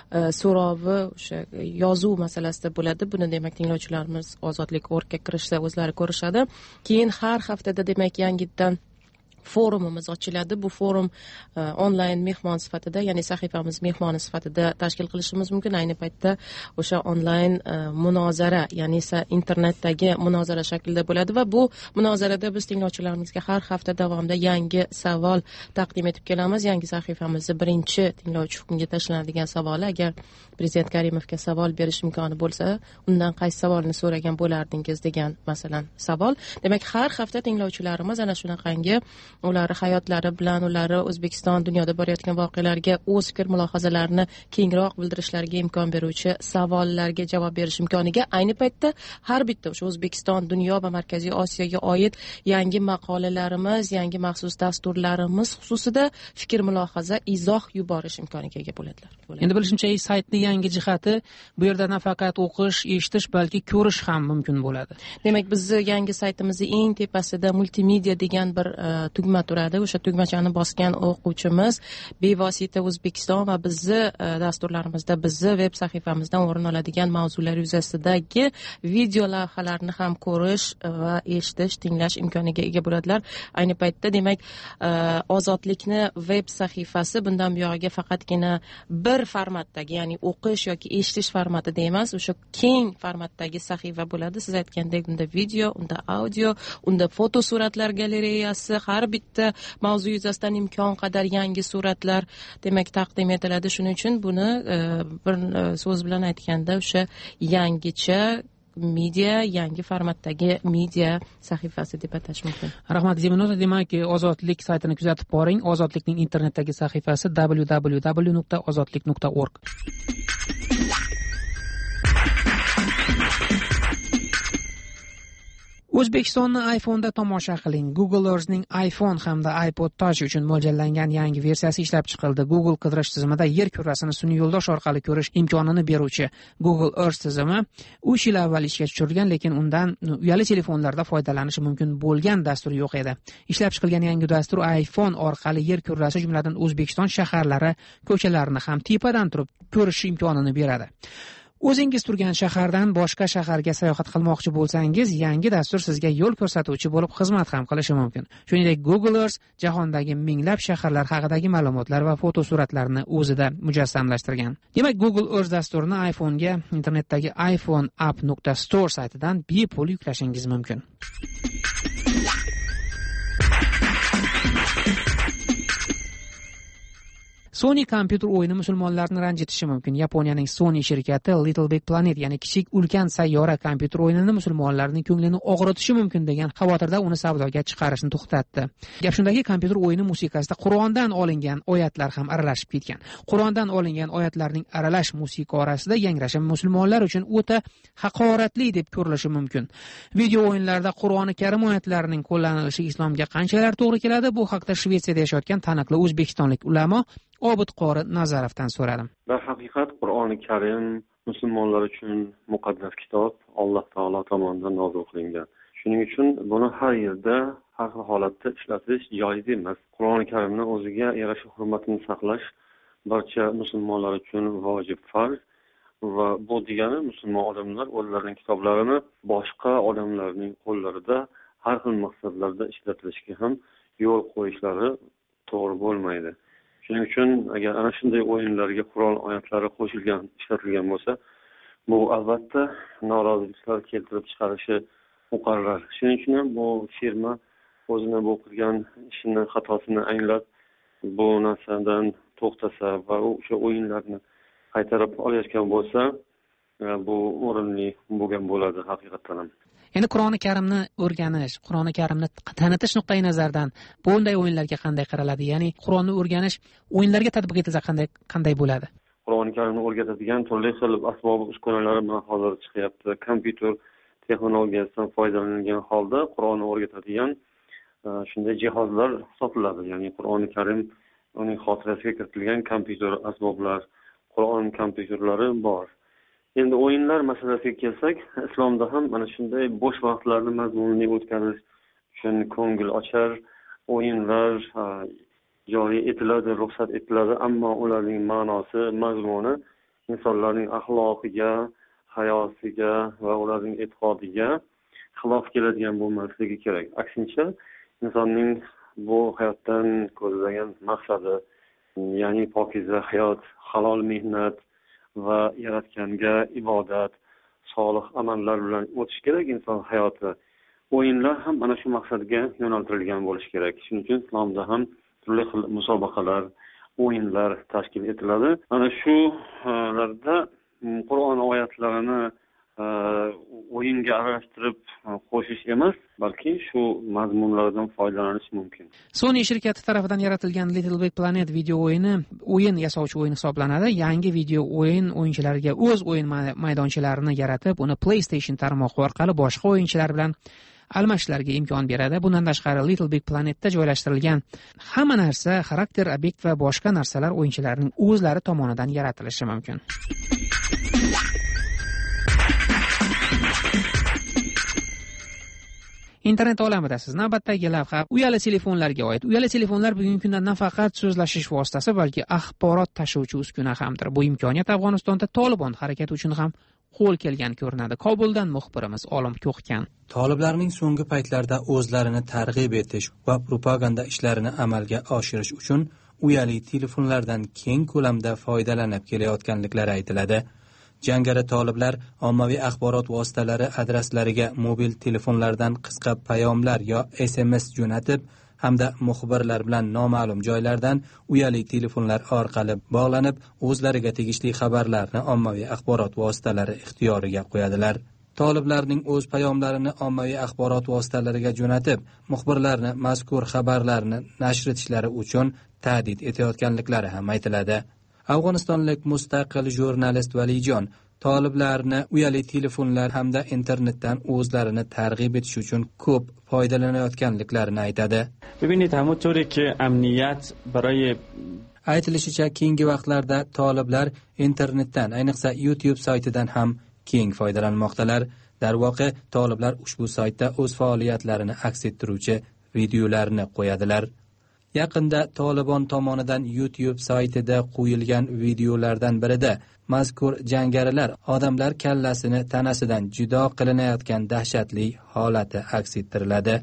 so'rovi o'sha yozuv masalasida bo'ladi. Buni demak tinglovchilarimiz ozodlik org ga kirishsa o'zlari ko'rishadi. Keyin har haftada demak yangidan forumimiz ochiladi. Bu forum onlayn mehmon sifatida, ya'ni sahifamiz mehmoni sifatida tashkil qilishimiz mumkin. Ayni paytda o'sha onlayn munozara, ya'ni esa internetdagi munozara shaklida bo'ladi va bu munozarada biz tinglovchilarimizga har hafta davomida yangi savol taqdim etib kelamiz. Yangi sahifamizda birinchi tinglovchi hukmiga tashlanadigan savoli, agar prezident Karimovga savol berish imkoni bo'lsa, undan qaysi savolni so'ragan bo'lardingiz degan masalan savol. Demak, har hafta tinglovchilarimiz ana shunaqangi ular hayotlari bilan, ular O'zbekiston dunyoda borayotgan voqealarga o'z fikr mulohazalarini kengroq bildirishlariga imkon beruvchi savollarga javob berish imkoniga ayni paytda har bitta o'sha O'zbekiston, dunyo va Markaziy Osiyoga oid yangi maqolalarimiz, yangi maxsus dasturlarimiz xususida fikr mulohaza, izoh yuborish imkoniga ega bo'ladilar. Endi bilishimcha, saytning yangi jihati bu yerda nafaqat o'qish, eshitish, balki ko'rish ham mumkin bo'ladi. Demak, bizni yangi saytimizning eng tepasida multimedia degan bir tugma turadi. O'sha tugmachani bosgan o'quvchimiz bevosita O'zbekiston va bizni dasturlarimizda, bizni veb sahifamizdan o'rin oladigan mavzular yuzasidagi video lavhalarni ham ko'rish va eshitish, tinglash imkoniga ega bo'ladilar. Ayni paytda demak, Ozodlikni veb sahifasi bundan buyog'iga faqatgina bir formatdagi, ya'ni o'qish yoki eshitish formatida emas, o'sha keng formatdagi sahifa bo'ladi. Siz aytgandek, unda video, unda audio, unda fotosuratlar galereyasi, har bitta mavzu yuzasidan imkon qadar yangi suratlar demak taqdim etiladi. Shuning uchun buni bir so'z bilan aytganda o'sha yangicha media, yangi formatdagi media sahifasi deb atash mumkin. Rahmat Zeminova. Demak, Ozodlik saytini kuzatib boring. Ozodlikning internetdagi sahifasi w w w nuqta ozodlik nuqta org. O'zbekistonni iPhone'da tomosha qiling. Google Earth'ning iPhone hamda iPod Touch uchun mo'ljallangan yangi versiyasi ishlab chiqildi. Google qidirish tizimida yer kurrasini sun'iy yo'ldosh orqali ko'rish imkonini beruvchi Google Earth tizimi uch yil avval ishga tushirilgan, lekin undan uyali telefonlarda foydalanish mumkin bo'lgan dastur yo'q edi. Ishlab chiqilgan yangi dastur iPhone orqali yer kurrasi, jumladan O'zbekiston shaharlari, ko'chalarini ham tepadan turib ko'rish imkonini beradi. O'zingiz turgan shahardan boshqa shaharga sayohat qilmoqchi bo'lsangiz, yangi dastur sizga yo'l ko'rsatuvchi bo'lib xizmat ham qilishi mumkin. Shuningdek, Google Earth jahondagi minglab shaharlar haqidagi ma'lumotlar va fotosuratlarni o'zida mujassamlashtirgan. Demak, Google Earth dasturini iPhone'ga internetdagi iPhone app nuqta store saytidan bepul yuklashingiz mumkin. Sony kompyuter o'yini musulmonlarni ranjitishi mumkin. Yaponiyaning Sony shirkati Little Big Planet, ya'ni kichik ulkan sayyora kompyuter o'yinini musulmonlarning ko'nglini og'ritishi mumkin degan xavotirda uni savdoga chiqarishni to'xtatdi. Gap shundaki, kompyuter o'yini musiqasida Qur'ondan olingan oyatlar ham aralashib ketgan. Qur'ondan olingan oyatlarning aralash musiqa orasida yangrashi musulmonlar uchun o'ta haqoratli deb ko'rilishi mumkin. Video o'yinlarda Qur'oni Karim oyatlarining qo'llanilishi islomga qanchalar to'g'ri keladi? Bu haqda Shvetsiyada yashayotgan taniqli o'zbekistonlik ulamo Obid Qori Nazarovdan so'radim. Darhaqiqat Qur'oni Karim musulmonlar uchun muqaddas kitob, Alloh taolo tomonidan nozil qilingan. Shuning uchun buni har yerda, har xil holatda ishlatish joiz emas. Qur'oni Karimning o'ziga yarasha hurmatini saqlash barcha musulmonlar uchun vojib farz va bu degani musulmon odamlar o'zlarining kitoblarini boshqa odamlarning qo'llarida har xil maqsadlarda ishlatilishiga ham yo'l qo'yishlari to'g'ri bo'lmaydi. Shuning uchun agar ana shunday o'yinlarga Qur'on oyatlari qo'shilgan, ishlatilgan bo'lsa, bu albatta noroziliklar keltirib chiqarishi muqarrar. Shuning uchun ham bu firma o'zini bu qilgan ishining xatosini anglab, bu narsadan to'xtasa va o'sha o'yinlarni qaytarib olayotgan bo'lsa, bu o'rinli bo'lgan bo'ladi haqiqatan ham. Endi Qur'oni Karimni o'rganish, Qur'oni Karimni tanitish nuqtai nazaridan bunday o'yinlarga qanday qaraladi? Ya'ni Qur'onni o'rganish o'yinlarga tatbiq etilsa qanday qanday bo'ladi? Qur'oni Karimni o'rgatadigan turli xil asbob uskunalar mana hozir chiqyapti. Kompyuter texnologiyasidan foydalanilgan holda Qur'onni o'rgatadigan shunday jihozlar sotiladi. Ya'ni Qur'oni Karim uning xotirasiga kiritilgan kompyuter asboblar, Qur'on kompyuterlari bor. Endi o'yinlar masalasiga kelsak, islomda ham mana shunday bo'sh vaqtlarni mazmunli o'tkazish uchun ko'ngil ochar o'yinlar joriy etiladi, ruxsat etiladi, ammo ularning ma'nosi, mazmuni insonlarning axloqiga, hayosiga va ularning e'tiqodiga xilof keladigan bo'lmasligi kerak. Aksincha, insonning bu hayotdan ko'zlagan maqsadi, ya'ni pokiza hayot, halol mehnat va yaratganga ibodat, solih amallar bilan o'tish kerak inson hayoti. O'yinlar ham ana shu maqsadga yo'naltirilgan bo'lishi kerak. Shuning uchun islomda ham turli xil musobaqalar, o'yinlar tashkil etiladi. Ana shularda Qur'on oyatlarini o'yinga aralashtirib qo'shish emas, balki shu mazmunlardan foydalanish mumkin. Sony shirkati tomonidan yaratilgan Little Big Planet video o'yini o'yin yasovchi o'yin hisoblanadi. Yangi video o'yin o'yinchilarga o'z o'yin maydonchalarini yaratib, uni PlayStation tarmog'i orqali boshqa o'yinchilar bilan almashishlariga imkon beradi. Bundan tashqari Little Big Planetda joylashtirilgan hamma narsa, xarakter, obyekt va boshqa narsalar o'yinchilarning o'zlari tomonidan yaratilishi mumkin. Internet olamidasiz. Navbatdagi lavha uyali telefonlarga oid. Uyali telefonlar bugungi kunda nafaqat so'zlashish vositasi, balki axborot tashuvchi uskuna hamdir. Bu imkoniyat Afg'onistonda Tolibon harakati uchun ham qo'l kelgan ko'rinadi. Kobuldan muxbirimiz Olim Ko'xkan. Toliblarning so'nggi paytlarda o'zlarini targ'ib etish va propaganda ishlarini amalga oshirish uchun uyali telefonlardan keng ko'lamda foydalanib kelayotganliklari aytiladi. Jangari toliblar ommaviy axborot vositalari adreslariga mobil telefonlardan qisqa payomlar yo S M S jo'natib hamda muxbirlar bilan noma'lum joylardan uyali telefonlar orqali bog'lanib, o'zlariga tegishli xabarlarni ommaviy axborot vositalari ixtiyoriga qo'yadilar. Toliblarning o'z payomlarini ommaviy axborot vositalariga jo'natib, muxbirlarni mazkur xabarlarni nashr etishlari uchun ta'did etayotganliklari ham aytiladi. Afg'onistonlik mustaqil jurnalist Valijon toliblarni uyali telefonlar hamda internetdan o'zlarini targ'ib etish uchun ko'p foydalanayotganliklarini aytadi. ببینید همونطوری که امنیت برای aytilishicha, keyingi vaqtlarda toliblar internetdan, ayniqsa YouTube saytidan ham keng foydalanmoqdalar. Darvoqe, toliblar ushbu saytda o'z faoliyatlarini aks ettiruvchi videolarni qo'yadilar. Yaqinda Tolibon tomonidan YouTube saytida qo'yilgan videolardan birida mazkur jangarilar odamlar kallasini tanasidan judo qilinayotgan dahshatli holati aks ettiriladi.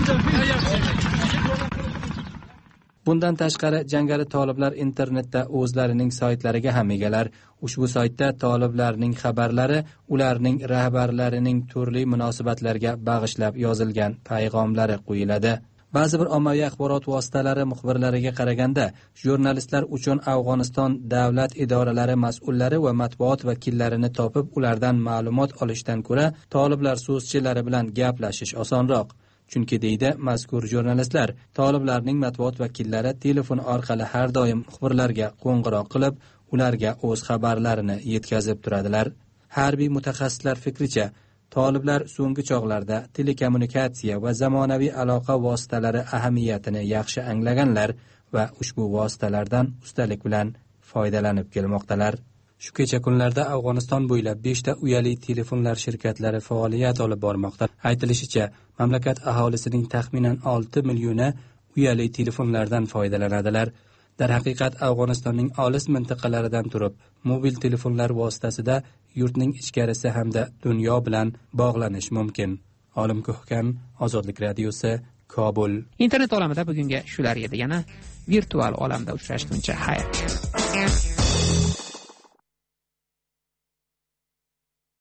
Bundan tashqari, jangari toliblar internetda o'zlarining saytlariga ham egalar. Ushbu saytda toliblarning xabarlari, ularning rahbarlarining turli munosabatlarga bag'ishlab yozilgan payg'omlari qo'yiladi. Ba'zi bir ommaviy axborot vositalari muxbirlariga qaraganda, jurnalistlar uchun Afg'oniston davlat idoralari mas'ullari va matbuot vakillarini topib, ulardan ma'lumot olishdan ko'ra, toliblar so'zchilari bilan gaplashish osonroq. Chunki deydi mazkur jurnalistlar, toliblarning matbuot vakillari telefon orqali har doim muxbirlarga qo'ng'iroq qilib, ularga o'z xabarlarini yetkazib turadilar. Harbiy mutaxassislar fikricha, toliblar so'nggi chog'larda telekommunikatsiya va zamonaviy aloqa vositalari ahamiyatini yaxshi anglaganlar va ushbu vositalardan ustalik bilan foydalanib kelmoqdalar. Shu kecha kunlarda Afg'oniston bo'ylab beshta uyali telefonlar shirkatlari faoliyat olib bormoqda. Aytilishicha, mamlakat aholisining taxminan olti millioni uyali telefonlardan foydalanadilar. Darhaqiqat Afg'onistonning olis mintaqalaridan turib, mobil telefonlar vositasida yurtning ichkarisi hamda dunyo bilan bog'lanish mumkin. Olim Ko'hkan, Ozodlik radiosi, Kobul. Internet olamida bugunga shular edi. Yana virtual olamda uchrashguncha xayr.